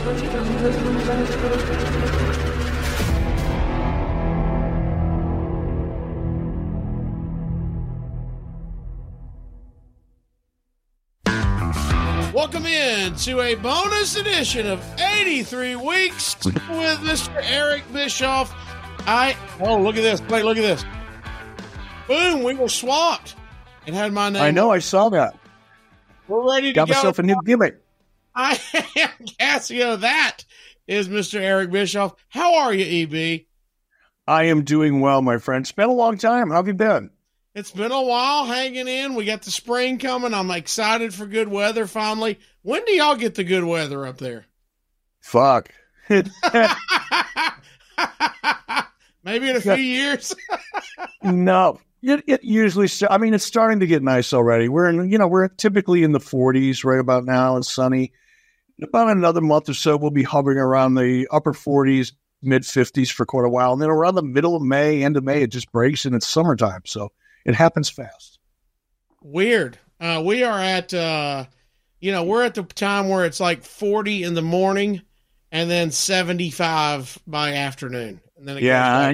Welcome in to a bonus edition of 83 Weeks with Mr. Eric Bischoff. Look at this. Wait, look at this. Boom, we were swapped. It had my name. I know, I saw that. We're ready to Got go. myself a new gimmick. I am Casio. That is Mr. Eric Bischoff. How are you, EB? I am doing well, my friend. It's been a long time. How have you been? It's been a while hanging in. We got the spring coming. I'm excited for good weather finally. When do y'all get the good weather up there? Fuck. Maybe in a few years. No. It usually, it's starting to get nice already. We're typically in the 40s right about now and sunny. In about another month or so, we'll be hovering around the upper 40s, mid 50s for quite a while. And then around the middle of May, end of May, it just breaks and it's summertime. So it happens fast. Weird. We are at, we're at the time where it's like 40 in the morning and then 75 by afternoon. And then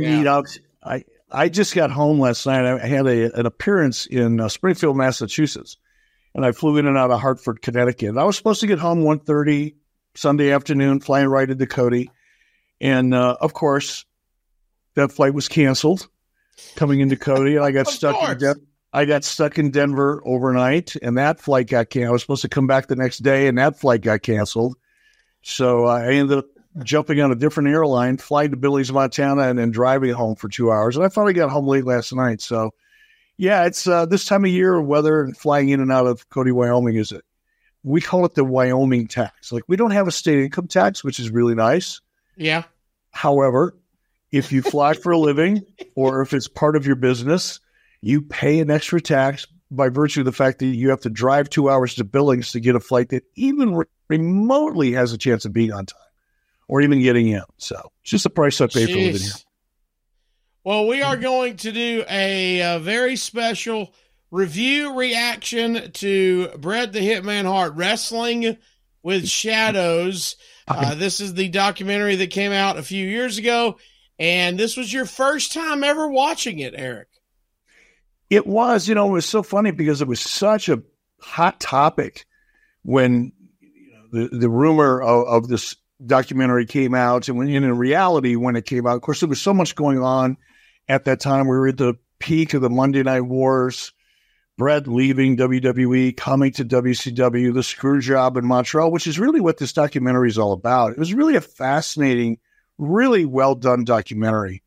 I just got home last night. I had an appearance in Springfield, Massachusetts, and I flew in and out of Hartford, Connecticut. I was supposed to get home 1:30 Sunday afternoon, flying right into Cody. And, of course, that flight was canceled coming into Cody. And I got stuck in Denver overnight, and that flight got canceled. I was supposed to come back the next day, and that flight got canceled. So I ended up jumping on a different airline, flying to Billings, Montana, and then driving home for 2 hours. And I finally got home late last night. So, yeah, it's this time of year, weather and flying in and out of Cody, Wyoming we call it the Wyoming tax. Like, we don't have a state income tax, which is really nice. Yeah. However, if you fly for a living or if it's part of your business, you pay an extra tax by virtue of the fact that you have to drive 2 hours to Billings to get a flight that even remotely has a chance of being on time or even getting in. So it's just the price I pay for living here. Well, we are going to do a very special review reaction to Bret the Hitman Hart, Wrestling with Shadows. This is the documentary that came out a few years ago, and this was your first time ever watching it, Eric. It was, it was so funny because it was such a hot topic when the rumor of this documentary came out, and in reality, when it came out, of course, there was so much going on at that time. We were at the peak of the Monday Night Wars, Bret leaving WWE, coming to WCW, the screw job in Montreal, which is really what this documentary is all about. It was really a fascinating, really well done documentary.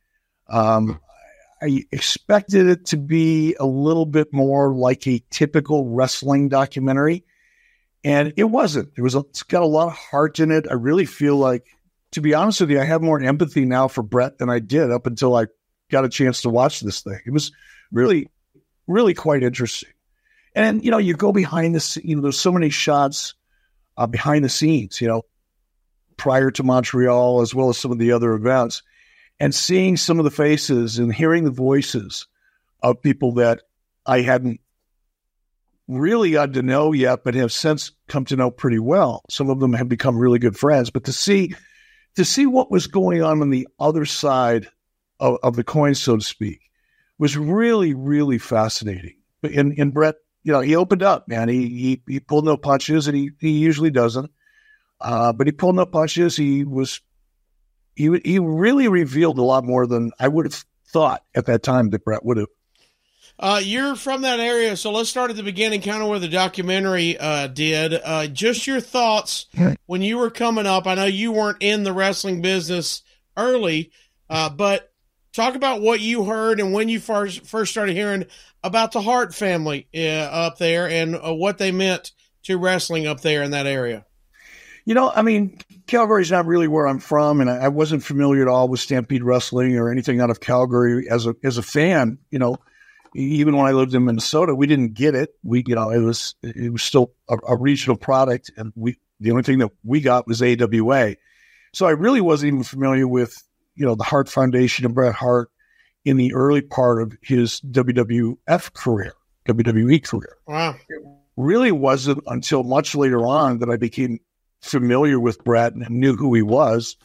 I expected it to be a little bit more like a typical wrestling documentary, and it wasn't. It's got a lot of heart in it. I really feel like, to be honest with you, I have more empathy now for Bret than I did up until I got a chance to watch this thing. It was really, really quite interesting. And, you go behind the scenes, there's so many shots behind the scenes, prior to Montreal, as well as some of the other events, and seeing some of the faces and hearing the voices of people that I hadn't really gotten to know yet, but have since come to know pretty well. Some of them have become really good friends, but to see what was going on the other side of the coin, so to speak, was really, really fascinating. And Bret, he opened up, man. He pulled no punches, and he usually doesn't. But he pulled no punches. He really revealed a lot more than I would have thought at that time that Bret would have. You're from that area, so let's start at the beginning, kind of where the documentary did. Just your thoughts when you were coming up. I know you weren't in the wrestling business early, but talk about what you heard and when you first started hearing about the Hart family up there and what they meant to wrestling up there in that area. Calgary's not really where I'm from, and I wasn't familiar at all with Stampede Wrestling or anything out of Calgary as a fan. Even when I lived in Minnesota, we didn't get it. It was still a regional product, and the only thing that we got was AWA. So I really wasn't even familiar with the Hart Foundation and Bret Hart in the early part of his WWF career, WWE career. Wow. It really wasn't until much later on that I became familiar with Bret and knew who he was,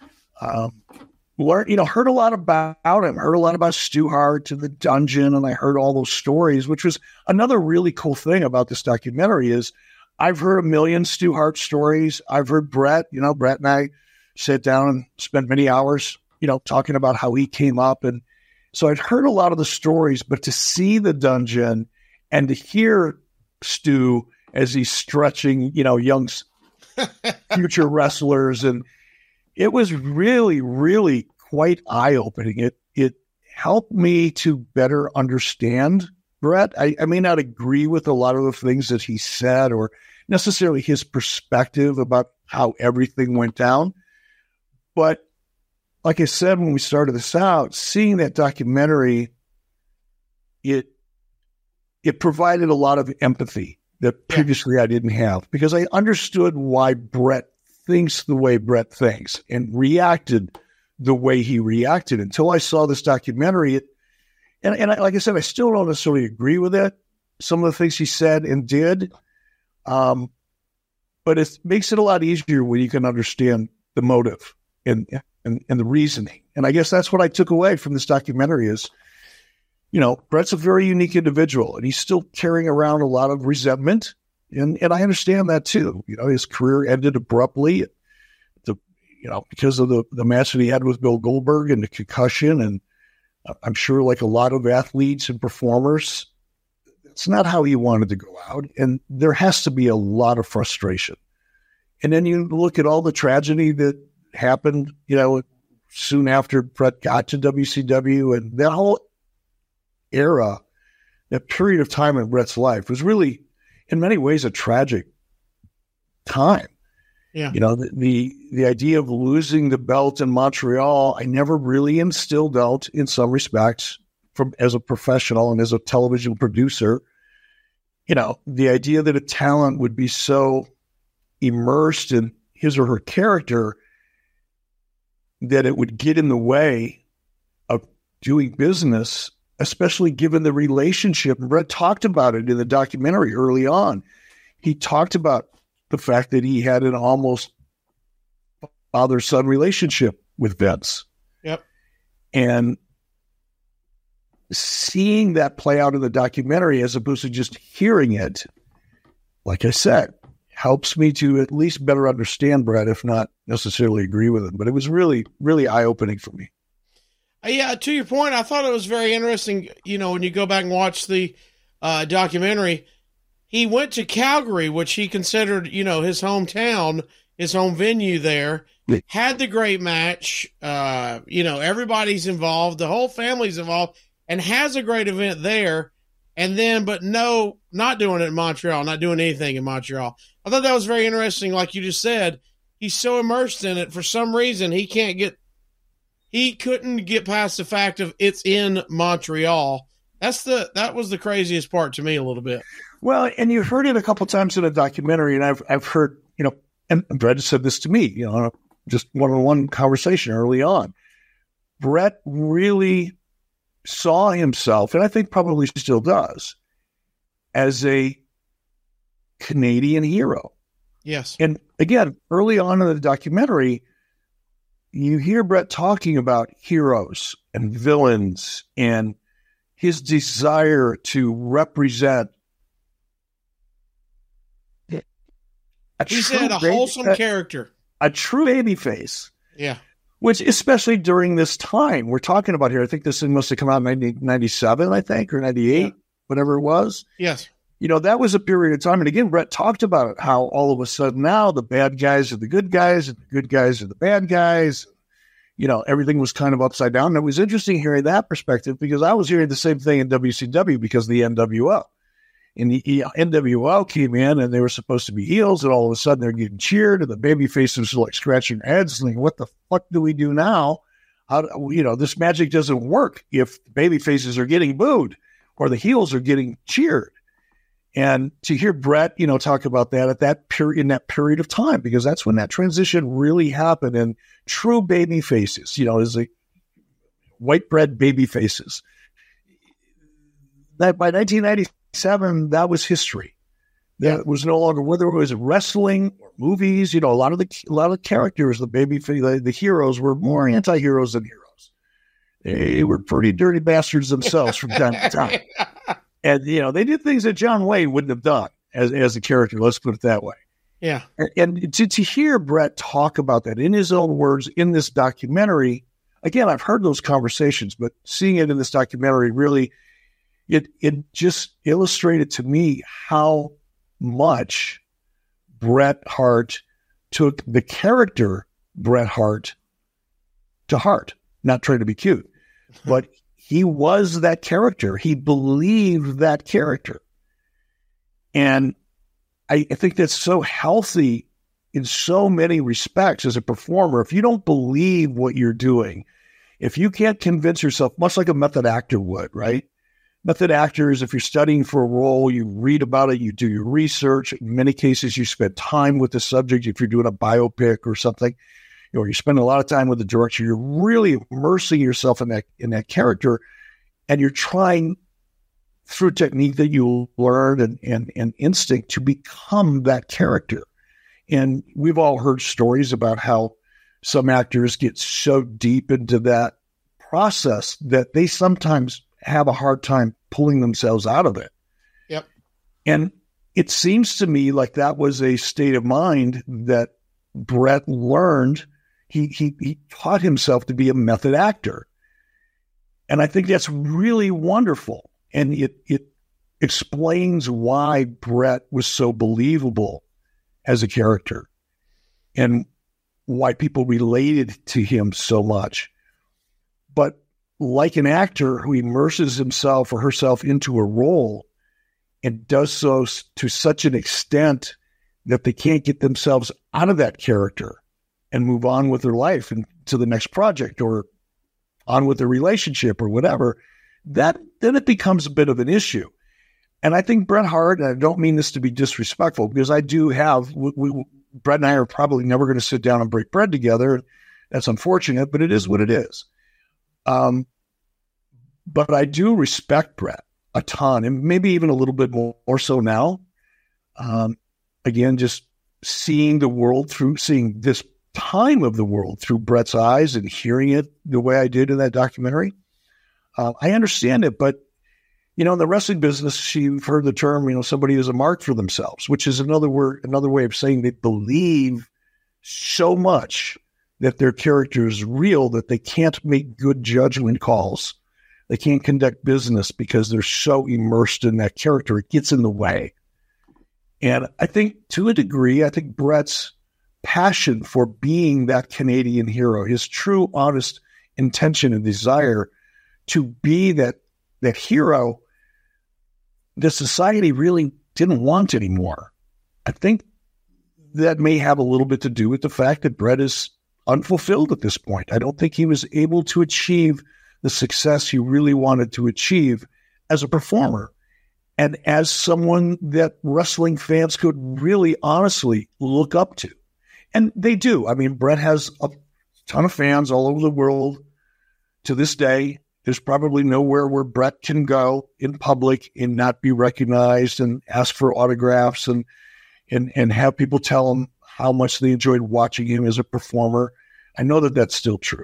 heard a lot about him, heard a lot about Stu Hart and the Dungeon, and I heard all those stories, which was another really cool thing about this documentary is I've heard a million Stu Hart stories. I've heard Bret, Bret and I sat down and spent many hours, talking about how he came up. And so I'd heard a lot of the stories, but to see the Dungeon and to hear Stu as he's stretching, young future wrestlers, and it was really, really quite eye-opening. It helped me to better understand Bret. I may not agree with a lot of the things that he said or necessarily his perspective about how everything went down. But like I said, when we started this out, seeing that documentary, it provided a lot of empathy that previously I didn't have, because I understood why Bret thinks the way Bret thinks and reacted the way he reacted until I saw this documentary. Like I said, I still don't necessarily agree with it, some of the things he said and did. But it makes it a lot easier when you can understand the motive and the reasoning. And I guess that's what I took away from this documentary is, Bret's a very unique individual, and he's still carrying around a lot of resentment. And I understand that too. His career ended abruptly, because of the match that he had with Bill Goldberg and the concussion. And I'm sure, like a lot of athletes and performers, it's not how he wanted to go out. And there has to be a lot of frustration. And then you look at all the tragedy that happened, soon after Bret got to WCW, and that whole era, that period of time in Bret's life was really, in many ways, a tragic time. Yeah. The idea of losing the belt in Montreal, I never really instilled out in some respects as a professional and as a television producer. The idea that a talent would be so immersed in his or her character that it would get in the way of doing business, especially given the relationship. And Bret talked about it in the documentary early on. He talked about the fact that he had an almost father-son relationship with Vince. Yep. And seeing that play out in the documentary as opposed to just hearing it, like I said, helps me to at least better understand Bret, if not necessarily agree with him. But it was really, really eye-opening for me. Yeah, to your point, I thought it was very interesting, when you go back and watch the documentary, he went to Calgary, which he considered, his hometown, his home venue there, had the great match, everybody's involved, the whole family's involved, and has a great event there, and then, but no, not doing it in Montreal, not doing anything in Montreal. I thought that was very interesting, like you just said. He's so immersed in it, for some reason, he couldn't get past the fact of it's in Montreal. That was the craziest part to me a little bit. Well, and you've heard it a couple times in a documentary, and I've heard, and Bret said this to me, just one-on-one conversation early on. Bret really saw himself, and I think probably still does, as a Canadian hero. Yes. And again, early on in the documentary, you hear Bret talking about heroes and villains and his desire to represent he said a wholesome character. A true baby face. Yeah. Which, especially during this time we're talking about here, I think this thing must have come out in 1997, I think, or 98, whatever it was. Yes. That was a period of time. And again, Bret talked about it, how all of a sudden now the bad guys are the good guys and the good guys are the bad guys. Everything was kind of upside down. And it was interesting hearing that perspective, because I was hearing the same thing in WCW because of the NWO. And the NWO came in and they were supposed to be heels, and all of a sudden they're getting cheered, and the baby faces are like scratching their heads, thinking, what the fuck do we do now? This magic doesn't work if the baby faces are getting booed or the heels are getting cheered. And to hear Bret, talk about that in that period of time, because that's when that transition really happened, and true baby faces, is like white bread baby faces. That by 1997, that was history. That was no longer, whether it was wrestling or movies, a lot of the characters, the heroes were more anti-heroes than heroes. They were pretty dirty bastards themselves from time to time. And, they did things that John Wayne wouldn't have done as a character. Let's put it that way. Yeah. And to hear Bret talk about that in his own words in this documentary, again, I've heard those conversations, but seeing it in this documentary really, it just illustrated to me how much Bret Hart took the character Bret Hart to heart. Not trying to be cute, but he was that character. He believed that character. And I think that's so healthy in so many respects as a performer. If you don't believe what you're doing, if you can't convince yourself, much like a method actor would, right? Method actors, if you're studying for a role, you read about it, you do your research. In many cases, you spend time with the subject. If you're doing a biopic or something, you spend a lot of time with the director. You're really immersing yourself in that character, and you're trying through technique that you learn and instinct to become that character. And we've all heard stories about how some actors get so deep into that process that they sometimes have a hard time pulling themselves out of it. Yep. And it seems to me like that was a state of mind that Bret learned. He taught himself to be a method actor. And I think that's really wonderful. And it explains why Bret was so believable as a character and why people related to him so much. But like an actor who immerses himself or herself into a role and does so to such an extent that they can't get themselves out of that character and move on with their life and to the next project or on with their relationship or whatever, then it becomes a bit of an issue. And I think Bret Hart, and I don't mean this to be disrespectful, because I do have, Bret and I are probably never going to sit down and break bread together. That's unfortunate, but it is what it is. But I do respect Bret a ton, and maybe even a little bit more so now. Again, just seeing this time of the world through Bret's eyes and hearing it the way I did in that documentary. I understand it, but, in the wrestling business, you've heard the term, somebody is a mark for themselves, which is another way of saying they believe so much that their character is real that they can't make good judgment calls. They can't conduct business because they're so immersed in that character. It gets in the way. And I think to a degree, Bret's passion for being that Canadian hero, his true, honest intention and desire to be that hero, the society really didn't want anymore. I think that may have a little bit to do with the fact that Bret is unfulfilled at this point. I don't think he was able to achieve the success he really wanted to achieve as a performer and as someone that wrestling fans could really honestly look up to. And they do. I mean, Bret has a ton of fans all over the world to this day. There's probably nowhere where Bret can go in public and not be recognized and ask for autographs and have people tell him how much they enjoyed watching him as a performer. I know that that's still true.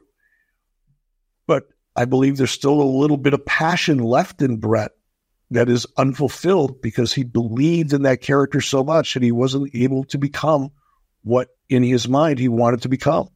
But I believe there's still a little bit of passion left in Bret that is unfulfilled because he believed in that character so much and he wasn't able to become what in his mind he wanted to become.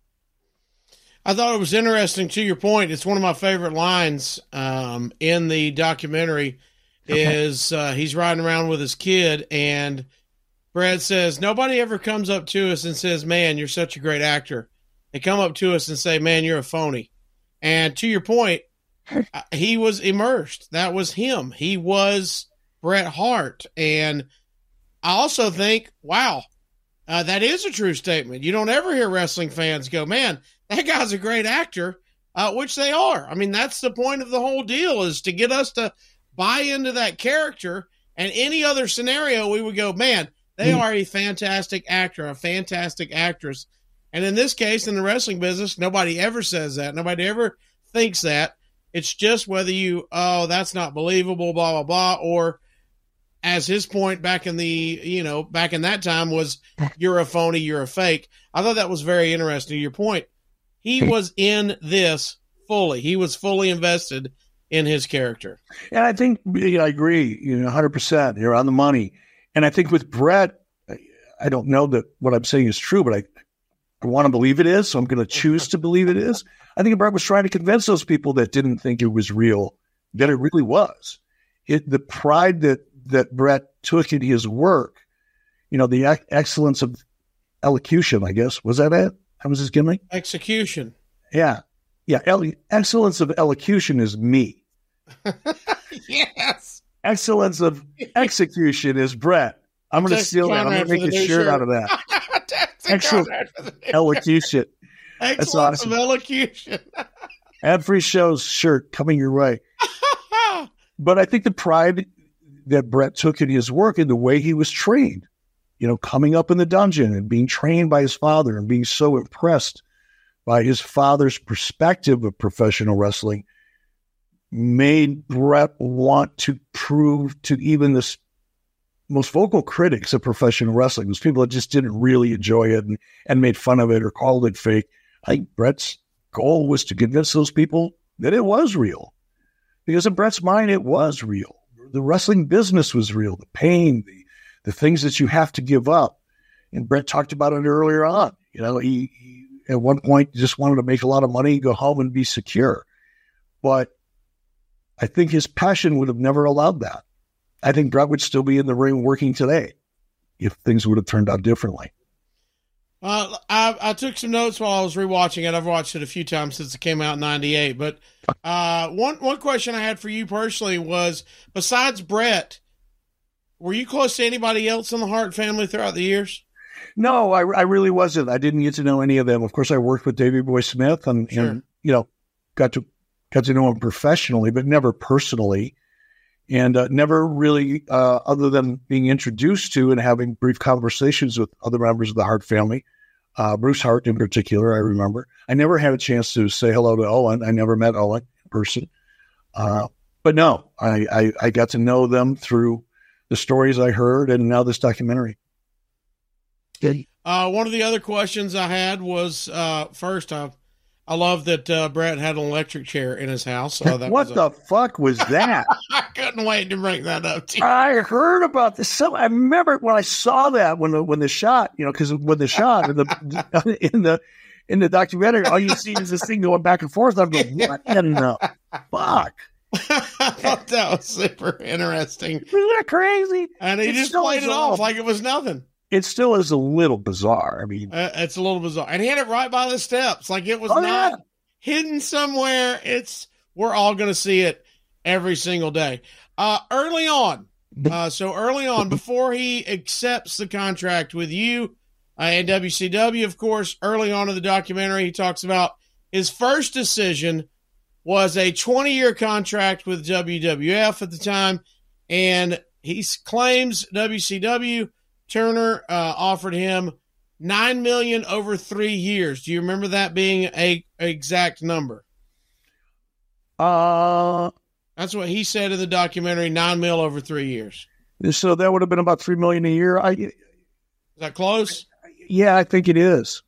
I thought it was interesting, to your point. It's one of my favorite lines in the documentary is he's riding around with his kid and Bret says, nobody ever comes up to us and says, man, you're such a great actor. They come up to us and say, man, you're a phony. And to your point, he was immersed. That was him. He was Bret Hart. And I also think, wow, that is a true statement. You don't ever hear wrestling fans go, man, that guy's a great actor, which they are. I mean, that's the point of the whole deal, is to get us to buy into that character. And any other scenario, we would go, man, they are a fantastic actor, a fantastic actress. And in this case, in the wrestling business, nobody ever says that. Nobody ever thinks that. It's just whether that's not believable, blah, blah, blah, or as his point back in back in that time was, you're a phony, you're a fake. I thought that was very interesting. Your point, he was in this fully. He was fully invested in his character. And I think, I agree, 100%. You're on the money. And I think with Bret, I don't know that what I'm saying is true, but I want to believe it is, so I'm going to choose to believe it is. I think Bret was trying to convince those people that didn't think it was real that it really was. The pride that Bret took in his work, the excellence of elocution, I guess. Was that it? That was his gimmick? Execution. Yeah. Excellence of elocution is me. Yes. Excellence of execution is Bret. I'm going to steal that. I'm going to make a shirt out of that. Excellent elocution. Excellence awesome. Of elocution. Ad free shows shirt coming your way. But I think the pride that Bret took in his work and the way he was trained, coming up in the dungeon and being trained by his father and being so impressed by his father's perspective of professional wrestling, made Bret want to prove to even the most vocal critics of professional wrestling, those people that just didn't really enjoy it and made fun of it or called it fake. I think Bret's goal was to convince those people that it was real. Because in Bret's mind, it was real. The wrestling business was real. The pain, the things that you have to give up. And Bret talked about it earlier on. He at one point just wanted to make a lot of money, go home and be secure. But I think his passion would have never allowed that. I think Bret would still be in the ring working today if things would have turned out differently. I took some notes while I was rewatching it. I've watched it a few times since it came out in '98. But one question I had for you personally was, besides Bret, were you close to anybody else in the Hart family throughout the years? No, I really wasn't. I didn't get to know any of them. Of course, I worked with Davey Boy Smith and got to know him professionally, but never personally. And never really, other than being introduced to and having brief conversations with other members of the Hart family, Bruce Hart in particular, I remember. I never had a chance to say hello to Owen. I never met Owen in person. But no, I got to know them through the stories I heard and now this documentary. Good. One of the other questions I had was, first, I love that Bret had an electric chair in his house. What the fuck was that? I couldn't wait to bring that up to you. I heard about this. I remember when I saw that when the shot, because when the shot in the documentary, all you see is this thing going back and forth. I'm going, what in the fuck? I thought that was super interesting. Isn't that crazy? And he just played it off like it was nothing. It still is a little bizarre. I mean, it's a little bizarre, and he had it right by the steps, like it was not hidden somewhere. We're all going to see it every single day. Early on, before he accepts the contract with you and WCW, of course, early on in the documentary, he talks about his first decision was a 20-year contract with WWF at the time, and he claims WCW. Turner offered him $9 million over 3 years. Do you remember that being a exact number? That's what he said in the documentary. $9 million over 3 years. So that would have been about $3 million a year. Is that close? Yeah, I think it is.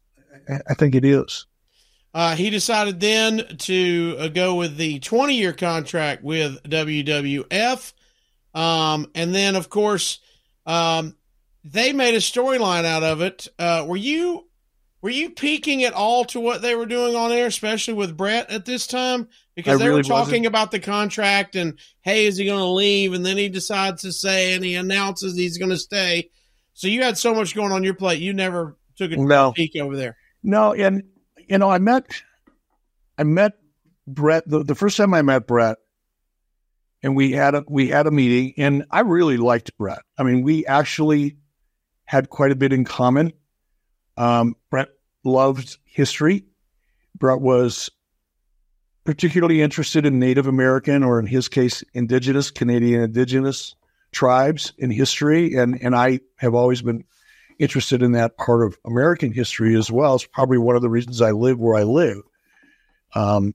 He decided then to go with the 20-year contract with WWF, and then of course. They made a storyline out of it. Were you peeking at all to what they were doing on air, especially with Bret at this time? Because they were talking about the contract and, hey, is he going to leave? And then he decides to say, and he announces he's going to stay. So you had so much going on your plate. You never took a peek over there. No. And, I met Bret the first time I met Bret, and we had a meeting, and I really liked Bret. I mean, we actually had quite a bit in common. Bret loved history. Bret was particularly interested in Native American, or in his case, Canadian indigenous tribes in history. And I have always been interested in that part of American history as well. It's probably one of the reasons I live where I live.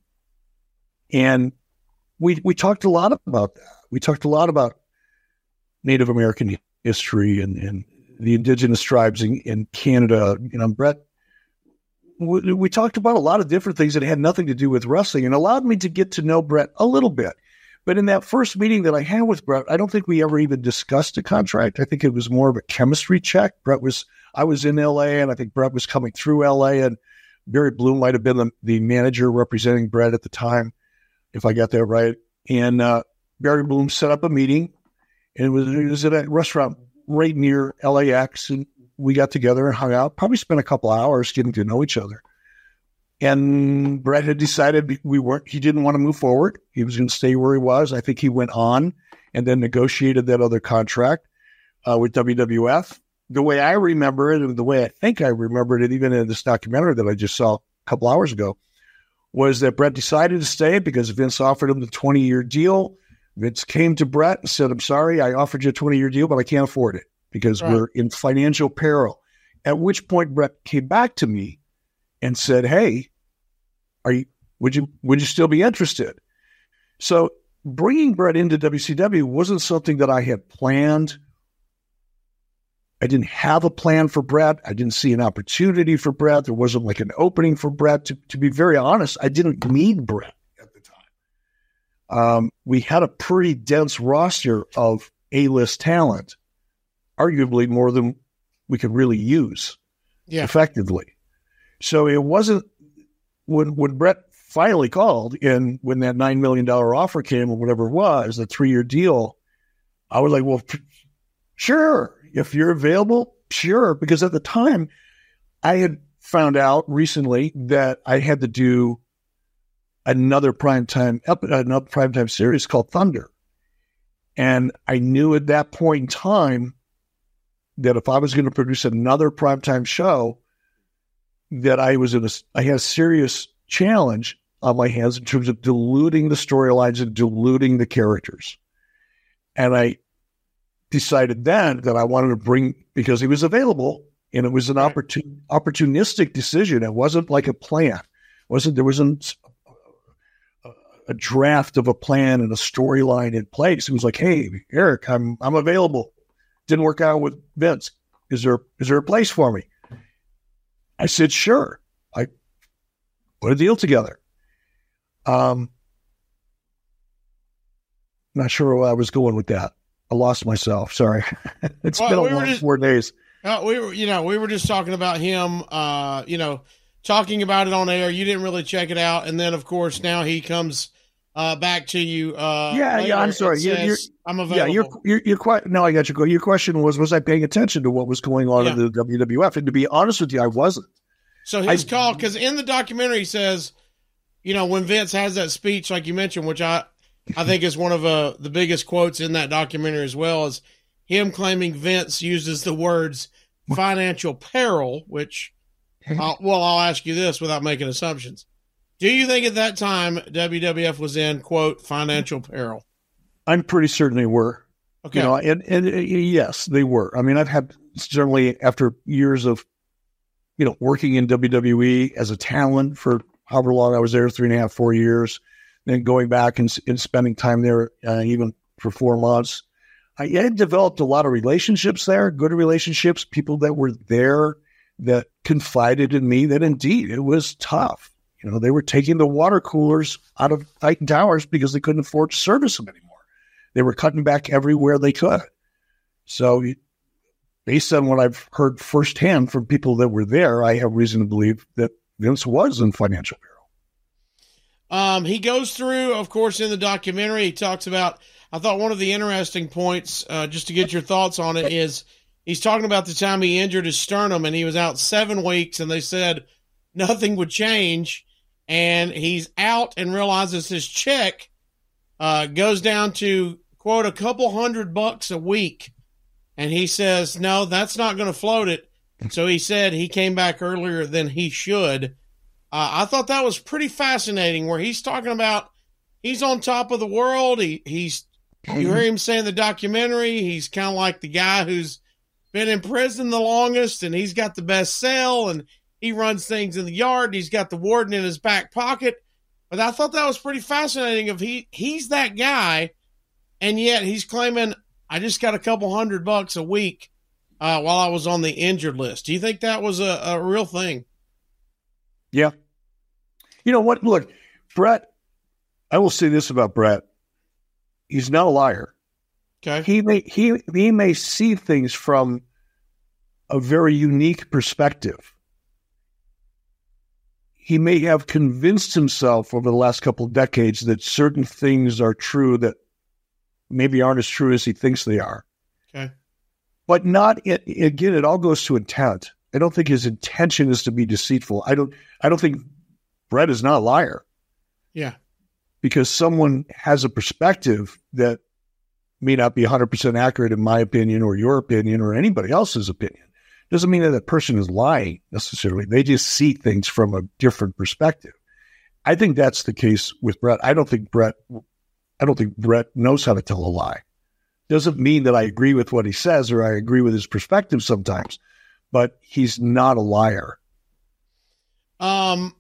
And we talked a lot about that. We talked a lot about Native American history and the indigenous tribes in Canada. Brett, we talked about a lot of different things that had nothing to do with wrestling and allowed me to get to know Brett a little bit. But in that first meeting that I had with Brett, I don't think we ever even discussed a contract. I think it was more of a chemistry check. I was in LA, and I think Brett was coming through LA, and Barry Bloom might have been the manager representing Brett at the time, if I got that right. And Barry Bloom set up a meeting, and it was at a restaurant right near LAX, and we got together and hung out, probably spent a couple hours getting to know each other. And Brett had decided he didn't want to move forward. He was going to stay where he was. I think he went on and then negotiated that other contract with WWF. The way I remember it, and the way I think I remembered it, even in this documentary that I just saw a couple hours ago, was that Brett decided to stay because Vince offered him the 20-year deal. Vince came to Brett and said, "I'm sorry, I offered you a 20-year deal, but I can't afford it because we're in financial peril." At which point Brett came back to me and said, "Hey, would you still be interested?" So bringing Brett into WCW wasn't something that I had planned. I didn't have a plan for Brett. I didn't see an opportunity for Brett. There wasn't like an opening for Brett. To be very honest, I didn't need Brett at the time. We had a pretty dense roster of A-list talent, arguably more than we could really use effectively. So it wasn't when Brett finally called and when that $9 million offer came or whatever it was, the 3-year deal, I was like, well, sure. If you're available, sure. Because at the time, I had found out recently that I had to do another primetime series called Thunder. And I knew at that point in time that if I was going to produce another primetime show, that I had a serious challenge on my hands in terms of diluting the storylines and diluting the characters. And I decided then that I wanted to bring, because he was available, and it was an opportunistic decision. It wasn't like a plan. There wasn't a draft of a plan and a storyline in place. It was like, "Hey, Eric, I'm available. Didn't work out with Vince. Is there a place for me?" I said, "Sure." I put a deal together. Not sure where I was going with that. I lost myself. Sorry. It's been a long 4 days. We were just talking about him, talking about it on air. You didn't really check it out. And then of course, now he comes, back to you. I'm sorry. I'm available. You're quite, no, I got you. Your question was I paying attention to what was going on in the WWF? And to be honest with you, I wasn't. So his call, because in the documentary he says, when Vince has that speech, like you mentioned, which I think is one of the biggest quotes in that documentary as well, is him claiming Vince uses the words financial peril, which, I'll ask you this without making assumptions. Do you think at that time WWF was in, quote, financial peril? I'm pretty certain they were. Okay. And yes, they were. I mean, I've had certainly after years of, working in WWE as a talent for however long I was there, 3.5, 4 years, then going back and spending time there even for 4 months. I had developed a lot of relationships there, good relationships, people that were there that confided in me that indeed it was tough. They were taking the water coolers out of Titan Towers because they couldn't afford to service them anymore. They were cutting back everywhere they could. So based on what I've heard firsthand from people that were there, I have reason to believe that Vince was in financial peril. He goes through, of course, in the documentary, he talks about, I thought one of the interesting points, just to get your thoughts on it, is he's talking about the time he injured his sternum and he was out 7 weeks and they said nothing would change. And he's out and realizes his check goes down to, quote, a couple $100 a week. And he says, no, that's not going to float it. So he said he came back earlier than he should. I thought that was pretty fascinating, where he's talking about he's on top of the world. You hear him say in the documentary, he's kind of like the guy who's been in prison the longest, and he's got the best cell, and he runs things in the yard. And he's got the warden in his back pocket. But I thought that was pretty fascinating. He's that guy, and yet he's claiming I just got a couple $100 a week while I was on the injured list. Do you think that was a real thing? Yeah. You know what? Look, Bret, I will say this about Bret. He's not a liar. Okay. He may see things from a very unique perspective. He may have convinced himself over the last couple of decades that certain things are true that maybe aren't as true as he thinks they are. Okay. But not, again, it all goes to intent. I don't think his intention is to be deceitful. I don't think Bret is not a liar. Yeah. Because someone has a perspective that may not be 100% accurate in my opinion or your opinion or anybody else's opinion. Doesn't mean that that person is lying necessarily. They just see things from a different perspective. I think that's the case with Bret. I don't think Bret knows how to tell a lie. Doesn't mean that I agree with what he says or I agree with his perspective sometimes, but he's not a liar. In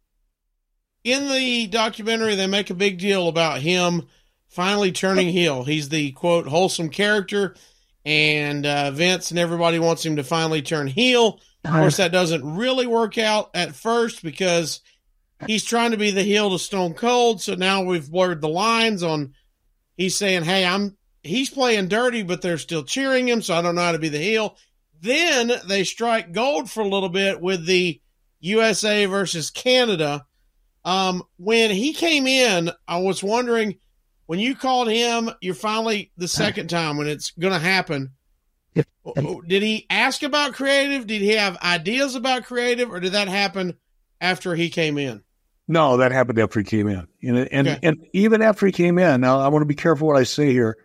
the documentary, they make a big deal about him finally turning heel. He's the, quote, wholesome character, and Vince and everybody wants him to finally turn heel. Of course, that doesn't really work out at first because he's trying to be the heel to Stone Cold, so now we've blurred the lines on he's saying, hey, he's playing dirty, but they're still cheering him, so I don't know how to be the heel. Then they strike gold for a little bit with the USA versus Canada. When he came in, I was wondering, when you called him, you're finally the second time when it's going to happen. Did he ask about creative? Did he have ideas about creative, or did that happen after he came in? No, that happened after he came in. And even after he came in, now I want to be careful what I say here.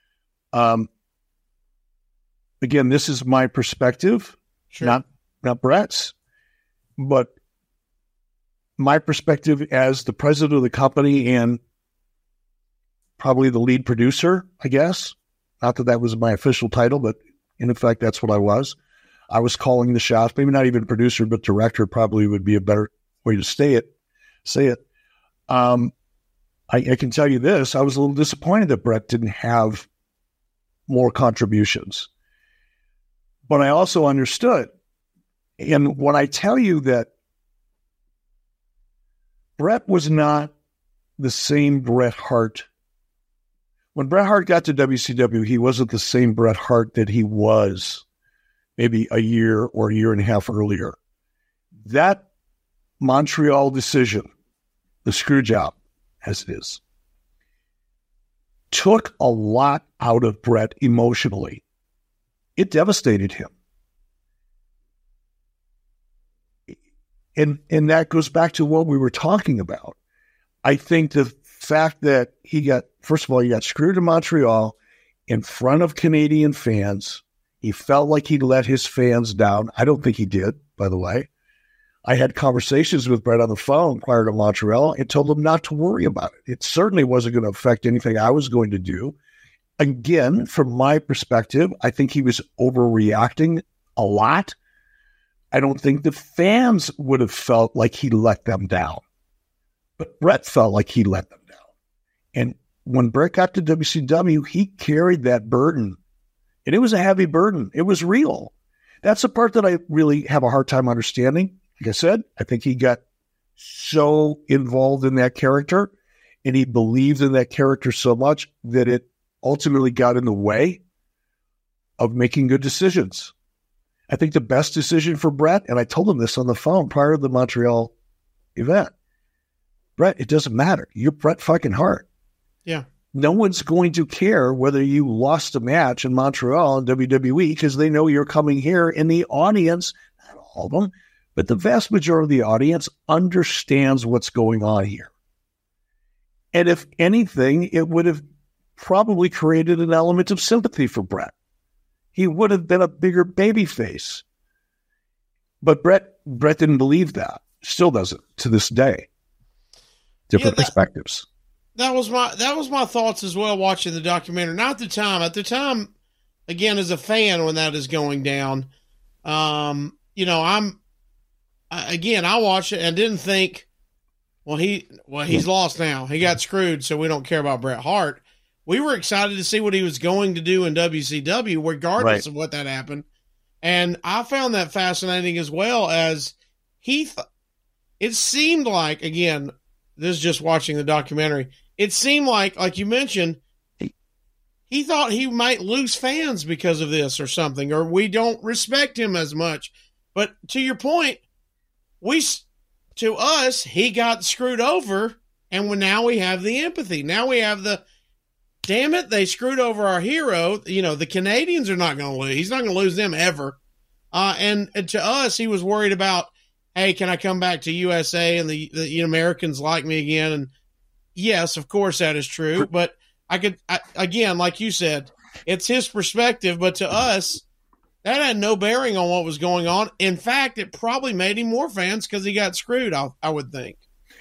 Again, this is my perspective, sure, not Bret's, but my perspective as the president of the company and probably the lead producer, I guess. Not that was my official title, but in effect, that's what I was. I was calling the shots, maybe not even producer, but director probably would be a better way to say it. I can tell you this. I was a little disappointed that Bret didn't have more contributions. But I also understood. And when I tell you that Bret was not the same Bret Hart. When Bret Hart got to WCW, he wasn't the same Bret Hart that he was maybe a year or a year and a half earlier. That Montreal decision, the screw job, as it is, took a lot out of Bret emotionally. It devastated him. And that goes back to what we were talking about. I think the fact that he got screwed in Montreal in front of Canadian fans. He felt like he let his fans down. I don't think he did, by the way. I had conversations with Bret on the phone prior to Montreal and told him not to worry about it. It certainly wasn't going to affect anything I was going to do. Again, from my perspective, I think he was overreacting a lot. I don't think the fans would have felt like he let them down. But Bret felt like he let them down. And when Bret got to WCW, he carried that burden. And it was a heavy burden. It was real. That's the part that I really have a hard time understanding. Like I said, I think he got so involved in that character and he believed in that character so much that it ultimately got in the way of making good decisions. I think the best decision for Bret, and I told him this on the phone prior to the Montreal event, Bret, it doesn't matter. You're Bret fucking Hart. Yeah. No one's going to care whether you lost a match in Montreal in WWE because they know you're coming here, and the audience, not all of them, but the vast majority of the audience understands what's going on here. And if anything, it would have probably created an element of sympathy for Bret. He would have been a bigger babyface. But Bret didn't believe that. Still doesn't to this day. Different perspectives. That was my thoughts as well watching the documentary. Not the time. At the time, again, as a fan when that is going down, I watched it and didn't think, he's lost now. He got screwed, so we don't care about Bret Hart. we were excited to see what he was going to do in WCW, regardless of what that happened. And I found that fascinating as well, as it seemed like, again, this is just watching the documentary, it seemed like you mentioned, he thought he might lose fans because of this or something, or we don't respect him as much. But to your point, to us, he got screwed over, and now we have the empathy. Now we have the, damn it, they screwed over our hero. You know, the Canadians are not going to lose. He's not going to lose them ever. And to us, he was worried about, hey, can I come back to USA and the Americans like me again? And yes, of course that is true. But again, like you said, it's his perspective. But to us, that had no bearing on what was going on. In fact, it probably made him more fans because he got screwed, I would think.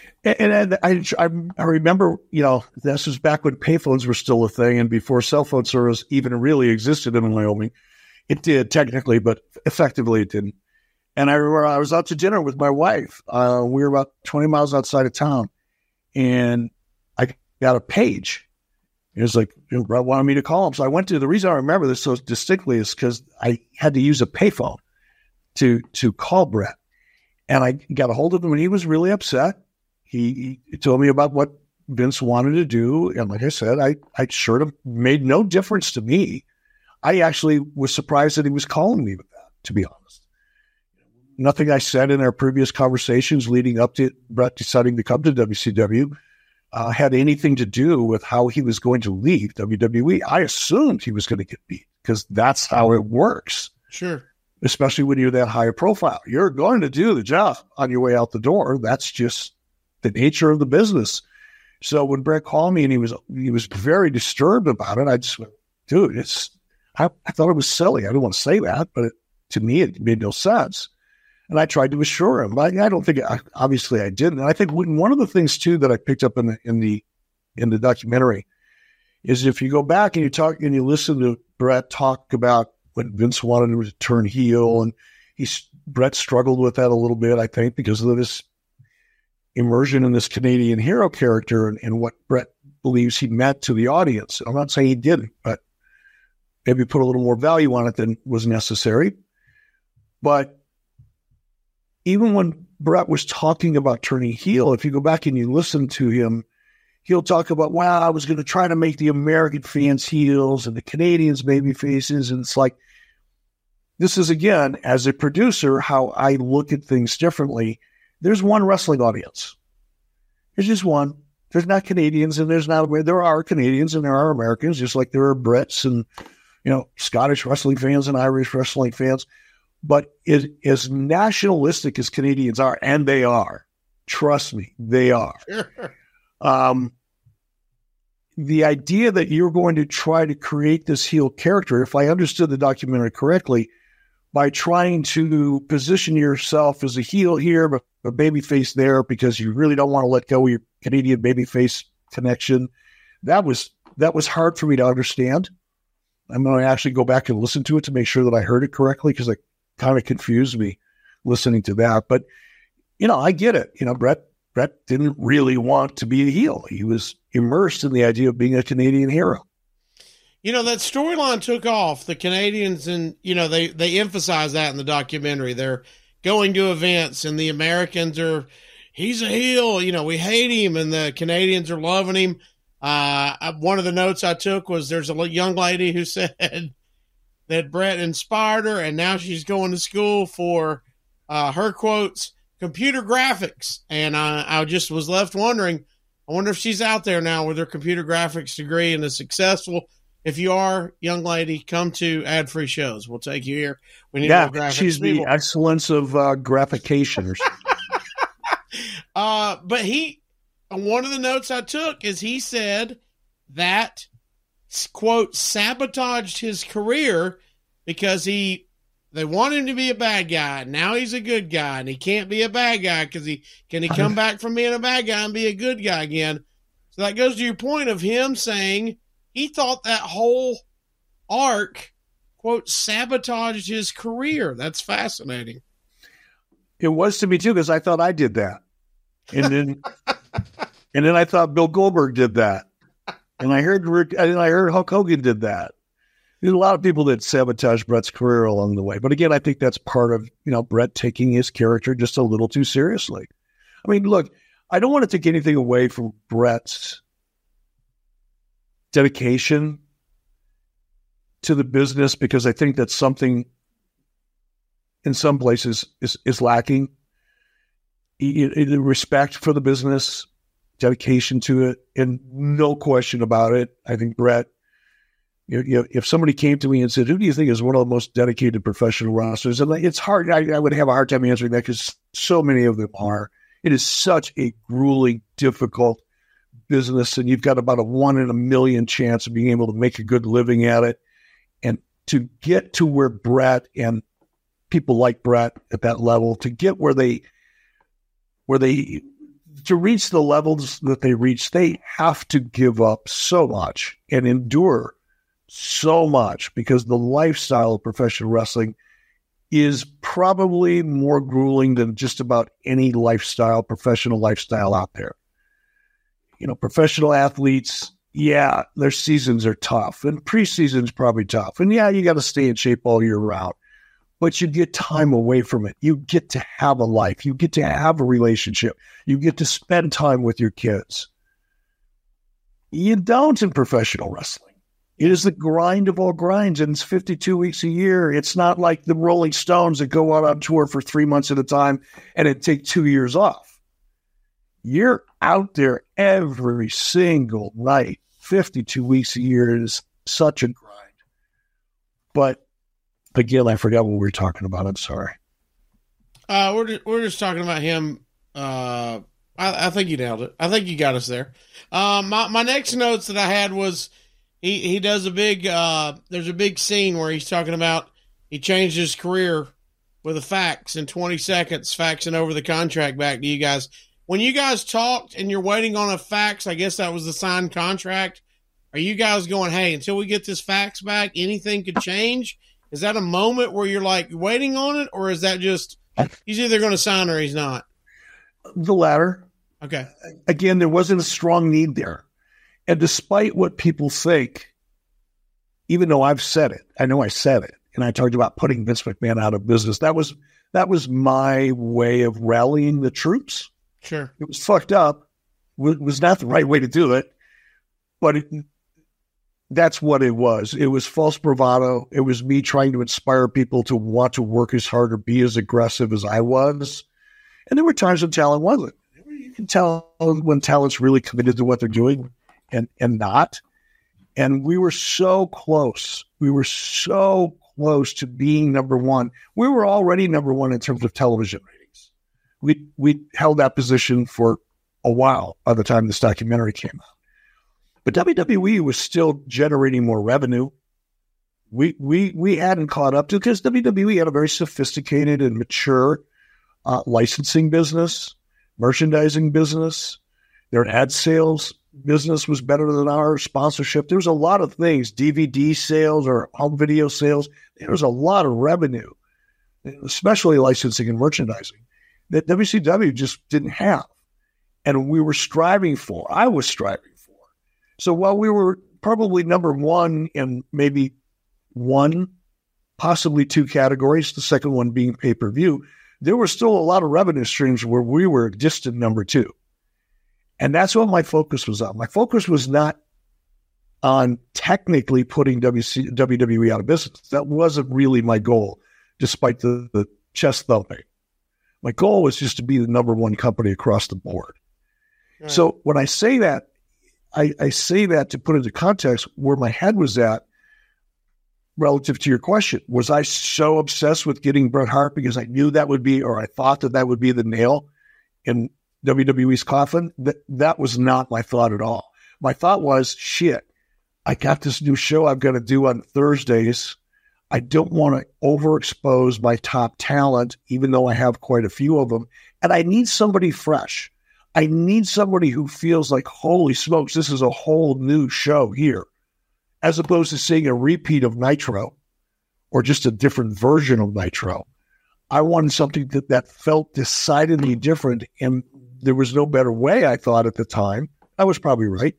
And I remember, this was back when payphones were still a thing and before cell phone service even really existed in Wyoming. It did technically, but effectively it didn't. And I remember I was out to dinner with my wife. We were about 20 miles outside of town, and I got a page. It was like, Brett wanted me to call him. So I went to, the reason I remember this so distinctly is because I had to use a payphone to call Brett. And I got a hold of him, and he was really upset. He told me about what Vince wanted to do. And like I said, I sort of made no difference to me. I actually was surprised that he was calling me with that, to be honest. Nothing I said in our previous conversations leading up to Brett deciding to come to WCW had anything to do with how he was going to leave WWE. I assumed he was going to get beat because that's how it works. Sure. Especially when you're that high profile. You're going to do the job on your way out the door. That's just the nature of the business. So when Brett called me and he was very disturbed about it, I just went, dude, I thought it was silly. I didn't want to say that, but to me, it made no sense. And I tried to assure him. I don't think, obviously I didn't. And I think one of the things too that I picked up in the documentary is if you go back and you listen to Brett talk about when Vince wanted him to turn heel, and Brett struggled with that a little bit, I think, because of this immersion in this Canadian hero character and what Brett believes he meant to the audience. I'm not saying he didn't, but maybe put a little more value on it than was necessary. But even when Brett was talking about turning heel, if you go back and you listen to him, he'll talk about, wow, I was going to try to make the American fans heels and the Canadians baby faces. And it's like, this is, again, as a producer, how I look at things differently. There's one wrestling audience. There's just one. There's not Canadians and there are Canadians and there are Americans, just like there are Brits and, Scottish wrestling fans and Irish wrestling fans. But as nationalistic as Canadians are, and they are, trust me, they are. The idea that you're going to try to create this heel character, if I understood the documentary correctly, by trying to position yourself as a heel here, but a babyface there, because you really don't want to let go of your Canadian babyface connection, that was hard for me to understand. I'm going to actually go back and listen to it to make sure that I heard it correctly, because it kind of confused me listening to that. But, I get it. Brett didn't really want to be a heel. He was immersed in the idea of being a Canadian hero. That storyline took off. The Canadians, and, they emphasize that in the documentary. They're going to events, and the Americans he's a heel, we hate him, and the Canadians are loving him. One of the notes I took was there's a young lady who said that Brett inspired her, and now she's going to school for, her quotes, computer graphics. And I just was left wondering, I wonder if she's out there now with her computer graphics degree and is successful. If you are, young lady, come to Ad-Free Shows. We'll take you here. We need more graphics. She's people. The excellence of graphication. Or but one of the notes I took is he said that, quote, sabotaged his career because they want him to be a bad guy. Now he's a good guy, and he can't be a bad guy because can he come back from being a bad guy and be a good guy again? So that goes to your point of him saying he thought that whole arc, quote, sabotaged his career. That's fascinating. It was to me too, because I thought I did that. And then I thought Bill Goldberg did that. And I heard Hulk Hogan did that. There's a lot of people that sabotage Bret's career along the way. But again, I think that's part of, Bret taking his character just a little too seriously. I mean, look, I don't want to take anything away from Bret's dedication to the business, because I think that's something in some places is lacking. Respect for the business, dedication to it, and no question about it. I think Bret, if somebody came to me and said, who do you think is one of the most dedicated professional wrestlers? And it's hard. I would have a hard time answering that because so many of them are. It is such a grueling, difficult business, and you've got about a 1 in a million chance of being able to make a good living at it. And to get to where Bret and people like Bret at that level, to get to reach the levels that they reach, they have to give up so much and endure so much, because the lifestyle of professional wrestling is probably more grueling than just about any professional lifestyle out there. Professional athletes, their seasons are tough, and preseason's probably tough. And you got to stay in shape all year round, but you get time away from it. You get to have a life. You get to have a relationship. You get to spend time with your kids. You don't in professional wrestling. It is the grind of all grinds, and it's 52 weeks a year. It's not like the Rolling Stones that go out on tour for 3 months at a time and it take 2 years off. You're out there every single night. 52 weeks a year is such a grind. But again, I forgot what we were talking about. I'm sorry. We're just talking about him. I think you nailed it. I think you got us there. My next notes that I had was he does a big. There's a big scene where he's talking about he changed his career with a fax in 20 seconds, faxing over the contract back to you guys. When you guys talked and you're waiting on a fax, I guess that was the signed contract. Are you guys going, hey, until we get this fax back, anything could change? Is that a moment where you're like waiting on it, or is that just he's either going to sign or he's not? The latter. Okay. Again, there wasn't a strong need there. And despite what people think, even though I've said it, I know I said it, and I talked about putting Vince McMahon out of business, that was my way of rallying the troops. Sure. It was fucked up. It was not the right way to do it, but that's what it was. It was false bravado. It was me trying to inspire people to want to work as hard or be as aggressive as I was. And there were times when talent wasn't. You can tell when talent's really committed to what they're doing and not. And we were so close. We were so close to being number one. We were already number one in terms of television ratings. We held that position for a while by the time this documentary came out. But WWE was still generating more revenue. We hadn't caught up to, because WWE had a very sophisticated and mature licensing business, merchandising business. Their ad sales business was better than our sponsorship. There was a lot of things, DVD sales or home video sales. There was a lot of revenue, especially licensing and merchandising, that WCW just didn't have. And we were striving for. I was striving for. So while we were probably number one in maybe one, possibly two categories, the second one being pay-per-view, there were still a lot of revenue streams where we were distant number two. And that's what my focus was on. My focus was not on technically putting WWE out of business. That wasn't really my goal, despite the chest thumping. My goal was just to be the number one company across the board. Right. So when I say that, I say that to put into context where my head was at relative to your question. Was I so obsessed with getting Bret Hart because I knew that would be, or I thought that would be the nail in WWE's coffin? That was not my thought at all. My thought was, shit, I got this new show I've got to do on Thursdays. I don't want to overexpose my top talent, even though I have quite a few of them. And I need somebody fresh. I need somebody who feels like, holy smokes, this is a whole new show here, as opposed to seeing a repeat of Nitro or just a different version of Nitro. I wanted something that felt decidedly different, and there was no better way, I thought at the time, I was probably right,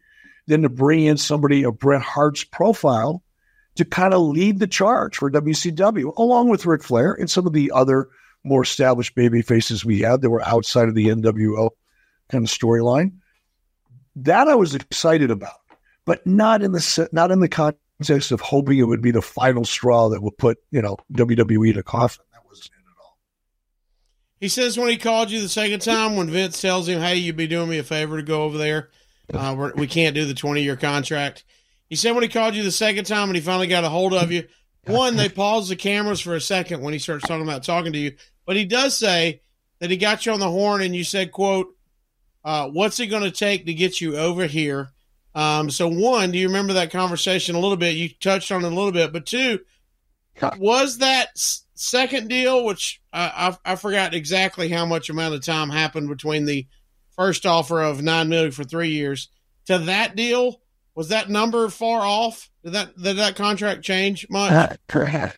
than to bring in somebody of Bret Hart's profile to kind of lead the charge for WCW, along with Ric Flair and some of the other more established baby faces we had that were outside of the NWO kind of storyline. That I was excited about, but not in the context of hoping it would be the final straw that would put, WWE in a coffin. That wasn't it at all. He says when he called you the second time, when Vince tells him, hey, you'd be doing me a favor to go over there. We can't do the 20-year contract. He said when he called you the second time and he finally got a hold of you, one, they paused the cameras for a second when he starts talking to you. But he does say that he got you on the horn and you said, quote, what's it going to take to get you over here? So one, do you remember that conversation a little bit? You touched on it a little bit, but two, was that second deal, which I forgot exactly how much amount of time happened between the first offer of $9 million for 3 years to that deal? Was that number far off? Did that contract change much? Perhaps.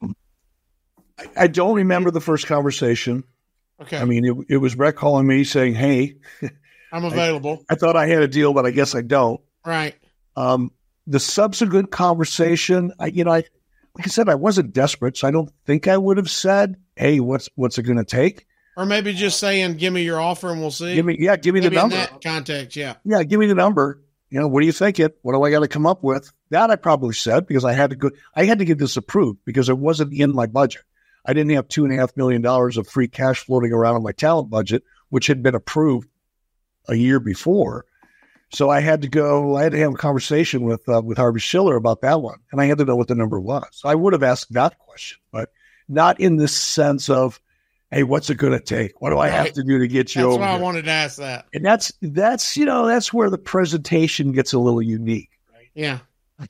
I don't remember the first conversation. Okay. I mean, it was Bret calling me saying, hey, I'm available. I thought I had a deal, but I guess I don't. Right. The subsequent conversation, like I said, I wasn't desperate, so I don't think I would have said, hey, what's it going to take? Or maybe just saying, give me your offer and we'll see. Give me the number. In that context, yeah. Yeah, give me the number. What do you think it? What do I got to come up with? That I probably said because I had to get this approved because it wasn't in my budget. I didn't have $2.5 million of free cash floating around in my talent budget, which had been approved a year before. So I had to have a conversation with Harvey Schiller about that one. And I had to know what the number was. So I would have asked that question, but not in the sense of, hey, what's it going to take? What do I have to do to get you over? That's why I wanted to ask that. And that's where the presentation gets a little unique. Right? Yeah.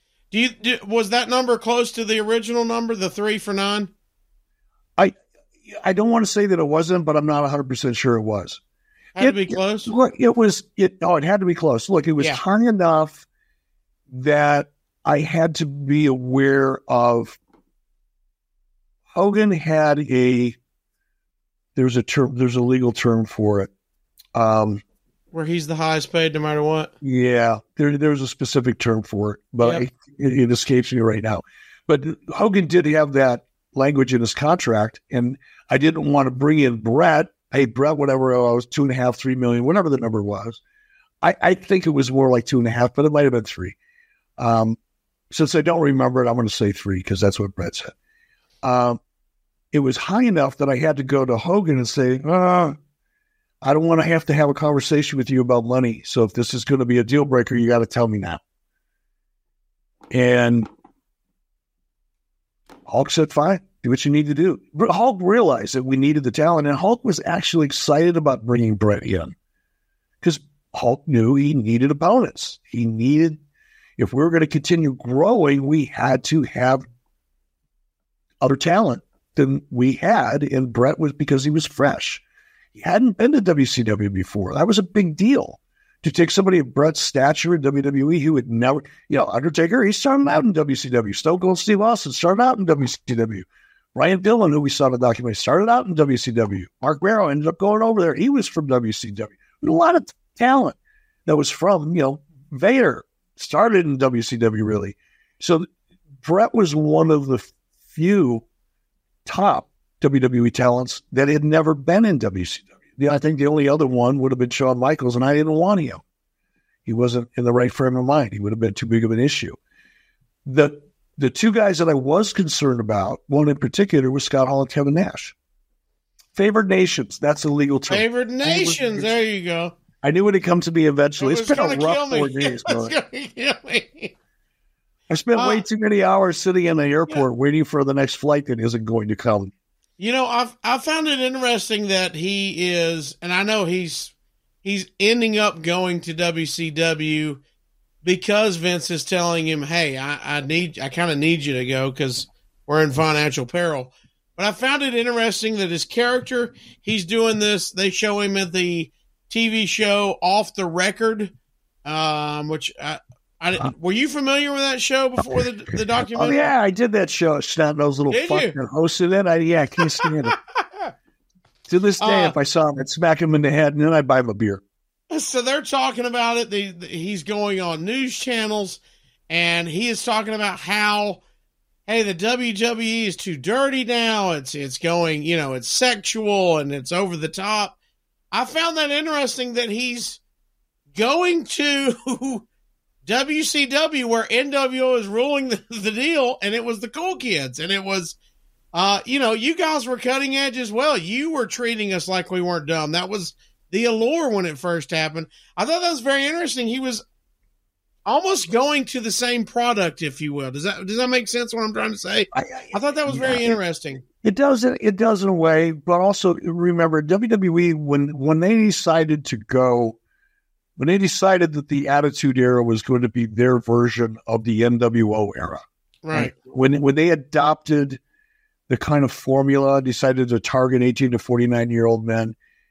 Was that number close to the original number, the 3 for 9? I don't want to say that it wasn't, but I'm not 100% sure it was. Had to be close? It had to be close. Look, it was high enough that I had to be aware of. Hogan had there's a legal term for it. Where he's the highest paid no matter what? Yeah, there's a specific term for it, but it escapes me right now. But Hogan did have that language in his contract, and I didn't want to bring in Bret. Hey, Bret, whatever it was, 2.5, $3 million, whatever the number was. I think it was more like 2.5, but it might have been 3. Since I don't remember it, I'm going to say 3 because that's what Bret said. It was high enough that I had to go to Hogan and say, I don't want to have a conversation with you about money. So if this is going to be a deal breaker, you got to tell me now. And Hulk said, fine, do what you need to do. But Hulk realized that we needed the talent, and Hulk was actually excited about bringing Bret in because Hulk knew he needed opponents. If we were going to continue growing, we had to have other talent than we had, and Bret was because he was fresh. He hadn't been to WCW before. That was a big deal. To take somebody of Bret's stature in WWE who would never, Undertaker, he started out in WCW. Stone Cold Steve Austin started out in WCW. Ryan Dillon, who we saw in the documentary, started out in WCW. Mark Barrow ended up going over there. He was from WCW. A lot of talent that was from, Vader started in WCW, really. So Bret was one of the few top WWE talents that had never been in WCW. I think the only other one would have been Shawn Michaels, and I didn't want him. He wasn't in the right frame of mind. He would have been too big of an issue. The two guys that I was concerned about, one in particular, was Scott Hall and Kevin Nash. Favored nations, that's a legal term. Favored nations, there you go. I knew it would come to me eventually. It's been a rough 4 days. I spent way too many hours sitting in the airport waiting for the next flight that isn't going to come. I found it interesting that he is, and I know he's ending up going to WCW because Vince is telling him, hey, I kind of need you to go because we're in financial peril. But I found it interesting that his character, he's doing this. They show him at the TV show Off the Record, which were you familiar with that show before the documentary? Oh, yeah, I did that show. Snot-nosed little fuck that hosted it. I can't stand it. To this day, if I saw him, I'd smack him in the head, and then I'd buy him a beer. So they're talking about it. He's going on news channels, and he is talking about how, hey, the WWE is too dirty now. It's going, it's sexual and it's over the top. I found that interesting that he's going to WCW where NWO is ruling the deal, and it was the cool kids, and it was, you guys were cutting edge as well. You were treating us like we weren't dumb. That was the allure when it first happened. I thought that was very interesting. He was almost going to the same product, if you will. Does that make sense what I'm trying to say? I thought that was very interesting. It does in a way, but also remember WWE when they decided to go, when they decided that the Attitude Era was going to be their version of the NWO era. Right. When they adopted the kind of formula, decided to target 18 to 49-year-old men,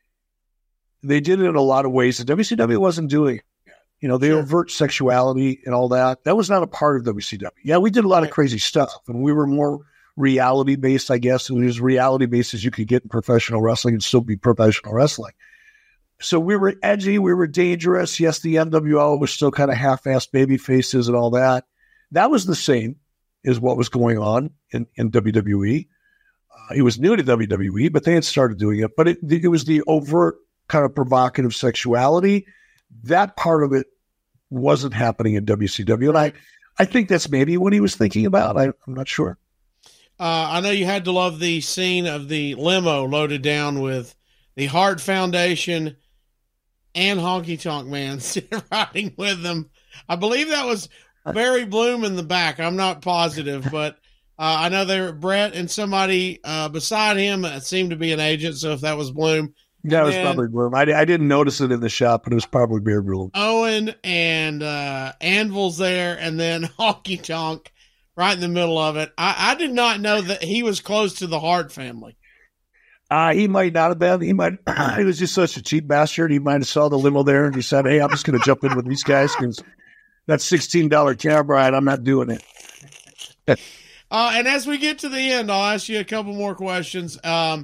they did it in a lot of ways that WCW wasn't doing. They overt sexuality and all that. That was not a part of WCW. Yeah, we did a lot of crazy stuff, and we were more reality-based, I guess. It was as reality-based as you could get in professional wrestling and still be professional wrestling. So we were edgy, we were dangerous. Yes, the NWO was still kind of half-assed baby faces and all that. That was the same as what was going on in WWE. It was new to WWE, but they had started doing it. But it was the overt kind of provocative sexuality. That part of it wasn't happening in WCW. And I think that's maybe what he was thinking about. I'm not sure. I know you had to love the scene of the limo loaded down with the Hart Foundation and Honky Tonk Man riding with them. I believe that was Barry Bloom in the back. I'm not positive, but I know they were Brett and somebody beside him. It seemed to be an agent, so if that was Bloom. Yeah, it was probably Bloom. I didn't notice it in the shop, but it was probably Beard Bloom. Owen and Anvil's there, and then Honky Tonk right in the middle of it. I did not know that he was close to the Hart family. He might not have been. He was just such a cheap bastard. He might have saw the limo there and he said, hey, I'm just going to jump in with these guys because that's $16 cab ride. I'm not doing it. And as we get to the end, I'll ask you a couple more questions.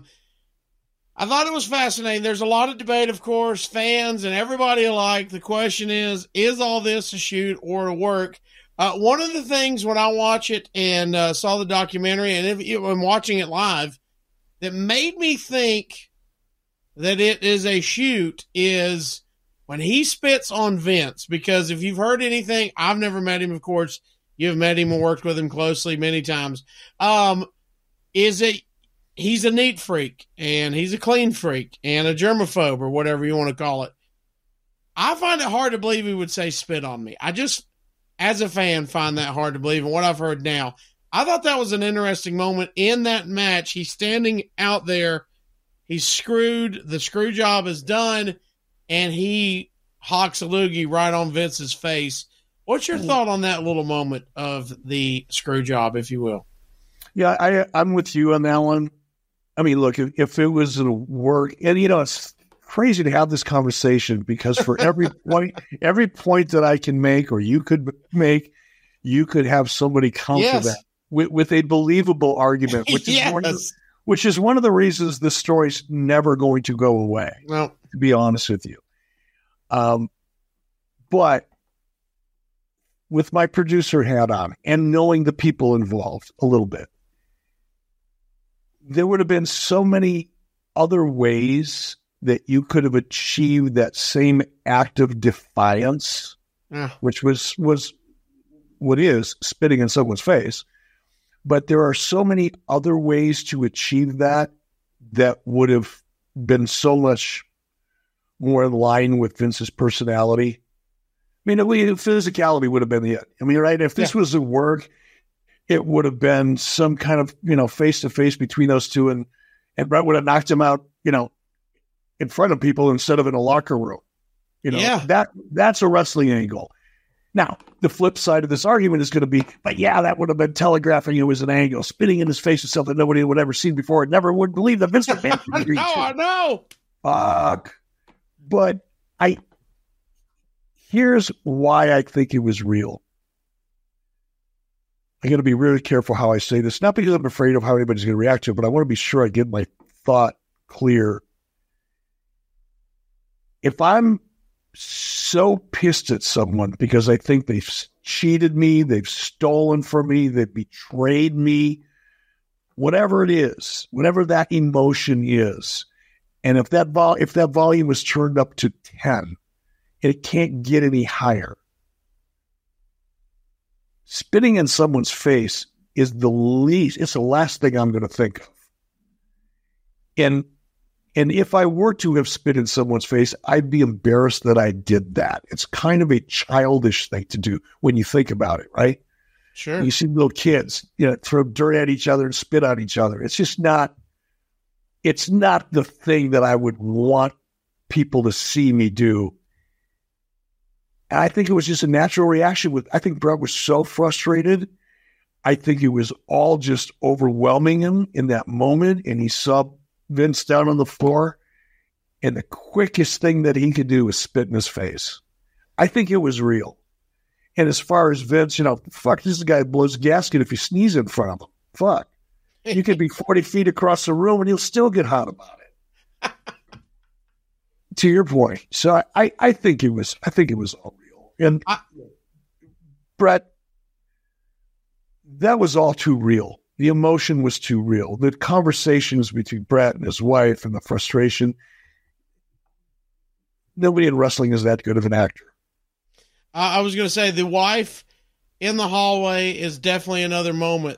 I thought it was fascinating. There's a lot of debate, of course, fans and everybody alike. The question is all this a shoot or a work? One of the things when I watch it and saw the documentary, and if I'm watching it live, that made me think that it is a shoot is when he spits on Vince. Because if you've heard anything, I've never met him, of course. You've met him and worked with him closely many times. He's a neat freak, and he's a clean freak, and a germaphobe, or whatever you want to call it. I find it hard to believe he would say spit on me. I just, as a fan, find that hard to believe. And what I've heard now, I thought that was an interesting moment in that match. He's standing out there. He's screwed. The screw job is done, and he hawks a loogie right on Vince's face. What's your thought on that little moment of the screw job, if you will? Yeah, I'm with you on that one. I mean, look, if it was a work, and it's crazy to have this conversation because for every point that I can make or you could make, you could have somebody counter that with a believable argument, which is which is one of the reasons this story's never going to go away. Well, to be honest with you, but with my producer hat on and knowing the people involved a little bit, there would have been so many other ways that you could have achieved that same act of defiance, which was what is spitting in someone's face. But there are so many other ways to achieve that would have been so much more in line with Vince's personality. I mean, physicality would have been it. I mean, right? If this was a work, it would have been some kind of, face-to-face between those two, and Brett would have knocked him out, in front of people instead of in a locker room. That's a wrestling angle. Now, the flip side of this argument is going to be, but that would have been telegraphing it was an angle, spitting in his face itself that nobody would ever seen before and never would believe that Vince McMahon would agree to. I know. Fuck. But here's why I think it was real. I got to be really careful how I say this, not because I'm afraid of how anybody's going to react to it, but I want to be sure I get my thought clear. If I'm so pissed at someone because I think they've cheated me, they've stolen from me, they've betrayed me, whatever it is, whatever that emotion is. And if that volume is turned up to 10, it can't get any higher. Spitting in someone's face is it's the last thing I'm going to think of. And if I were to have spit in someone's face, I'd be embarrassed that I did that. It's kind of a childish thing to do when you think about it, right? Sure. You see little kids, throw dirt at each other and spit on each other. It's just not the thing that I would want people to see me do. And I think it was just a natural reaction. I think Bret was so frustrated. I think it was all just overwhelming him in that moment. And he saw Vince down on the floor. And the quickest thing that he could do was spit in his face. I think it was real. And as far as Vince, fuck, this is the guy who blows a gasket if you sneeze in front of him. Fuck. You could be 40 feet across the room and he'll still get hot about it. To your point. So I think it was all real. And Bret, that was all too real. The emotion was too real. The conversations between Bret and his wife and the frustration. Nobody in wrestling is that good of an actor. I was going to say the wife in the hallway is definitely another moment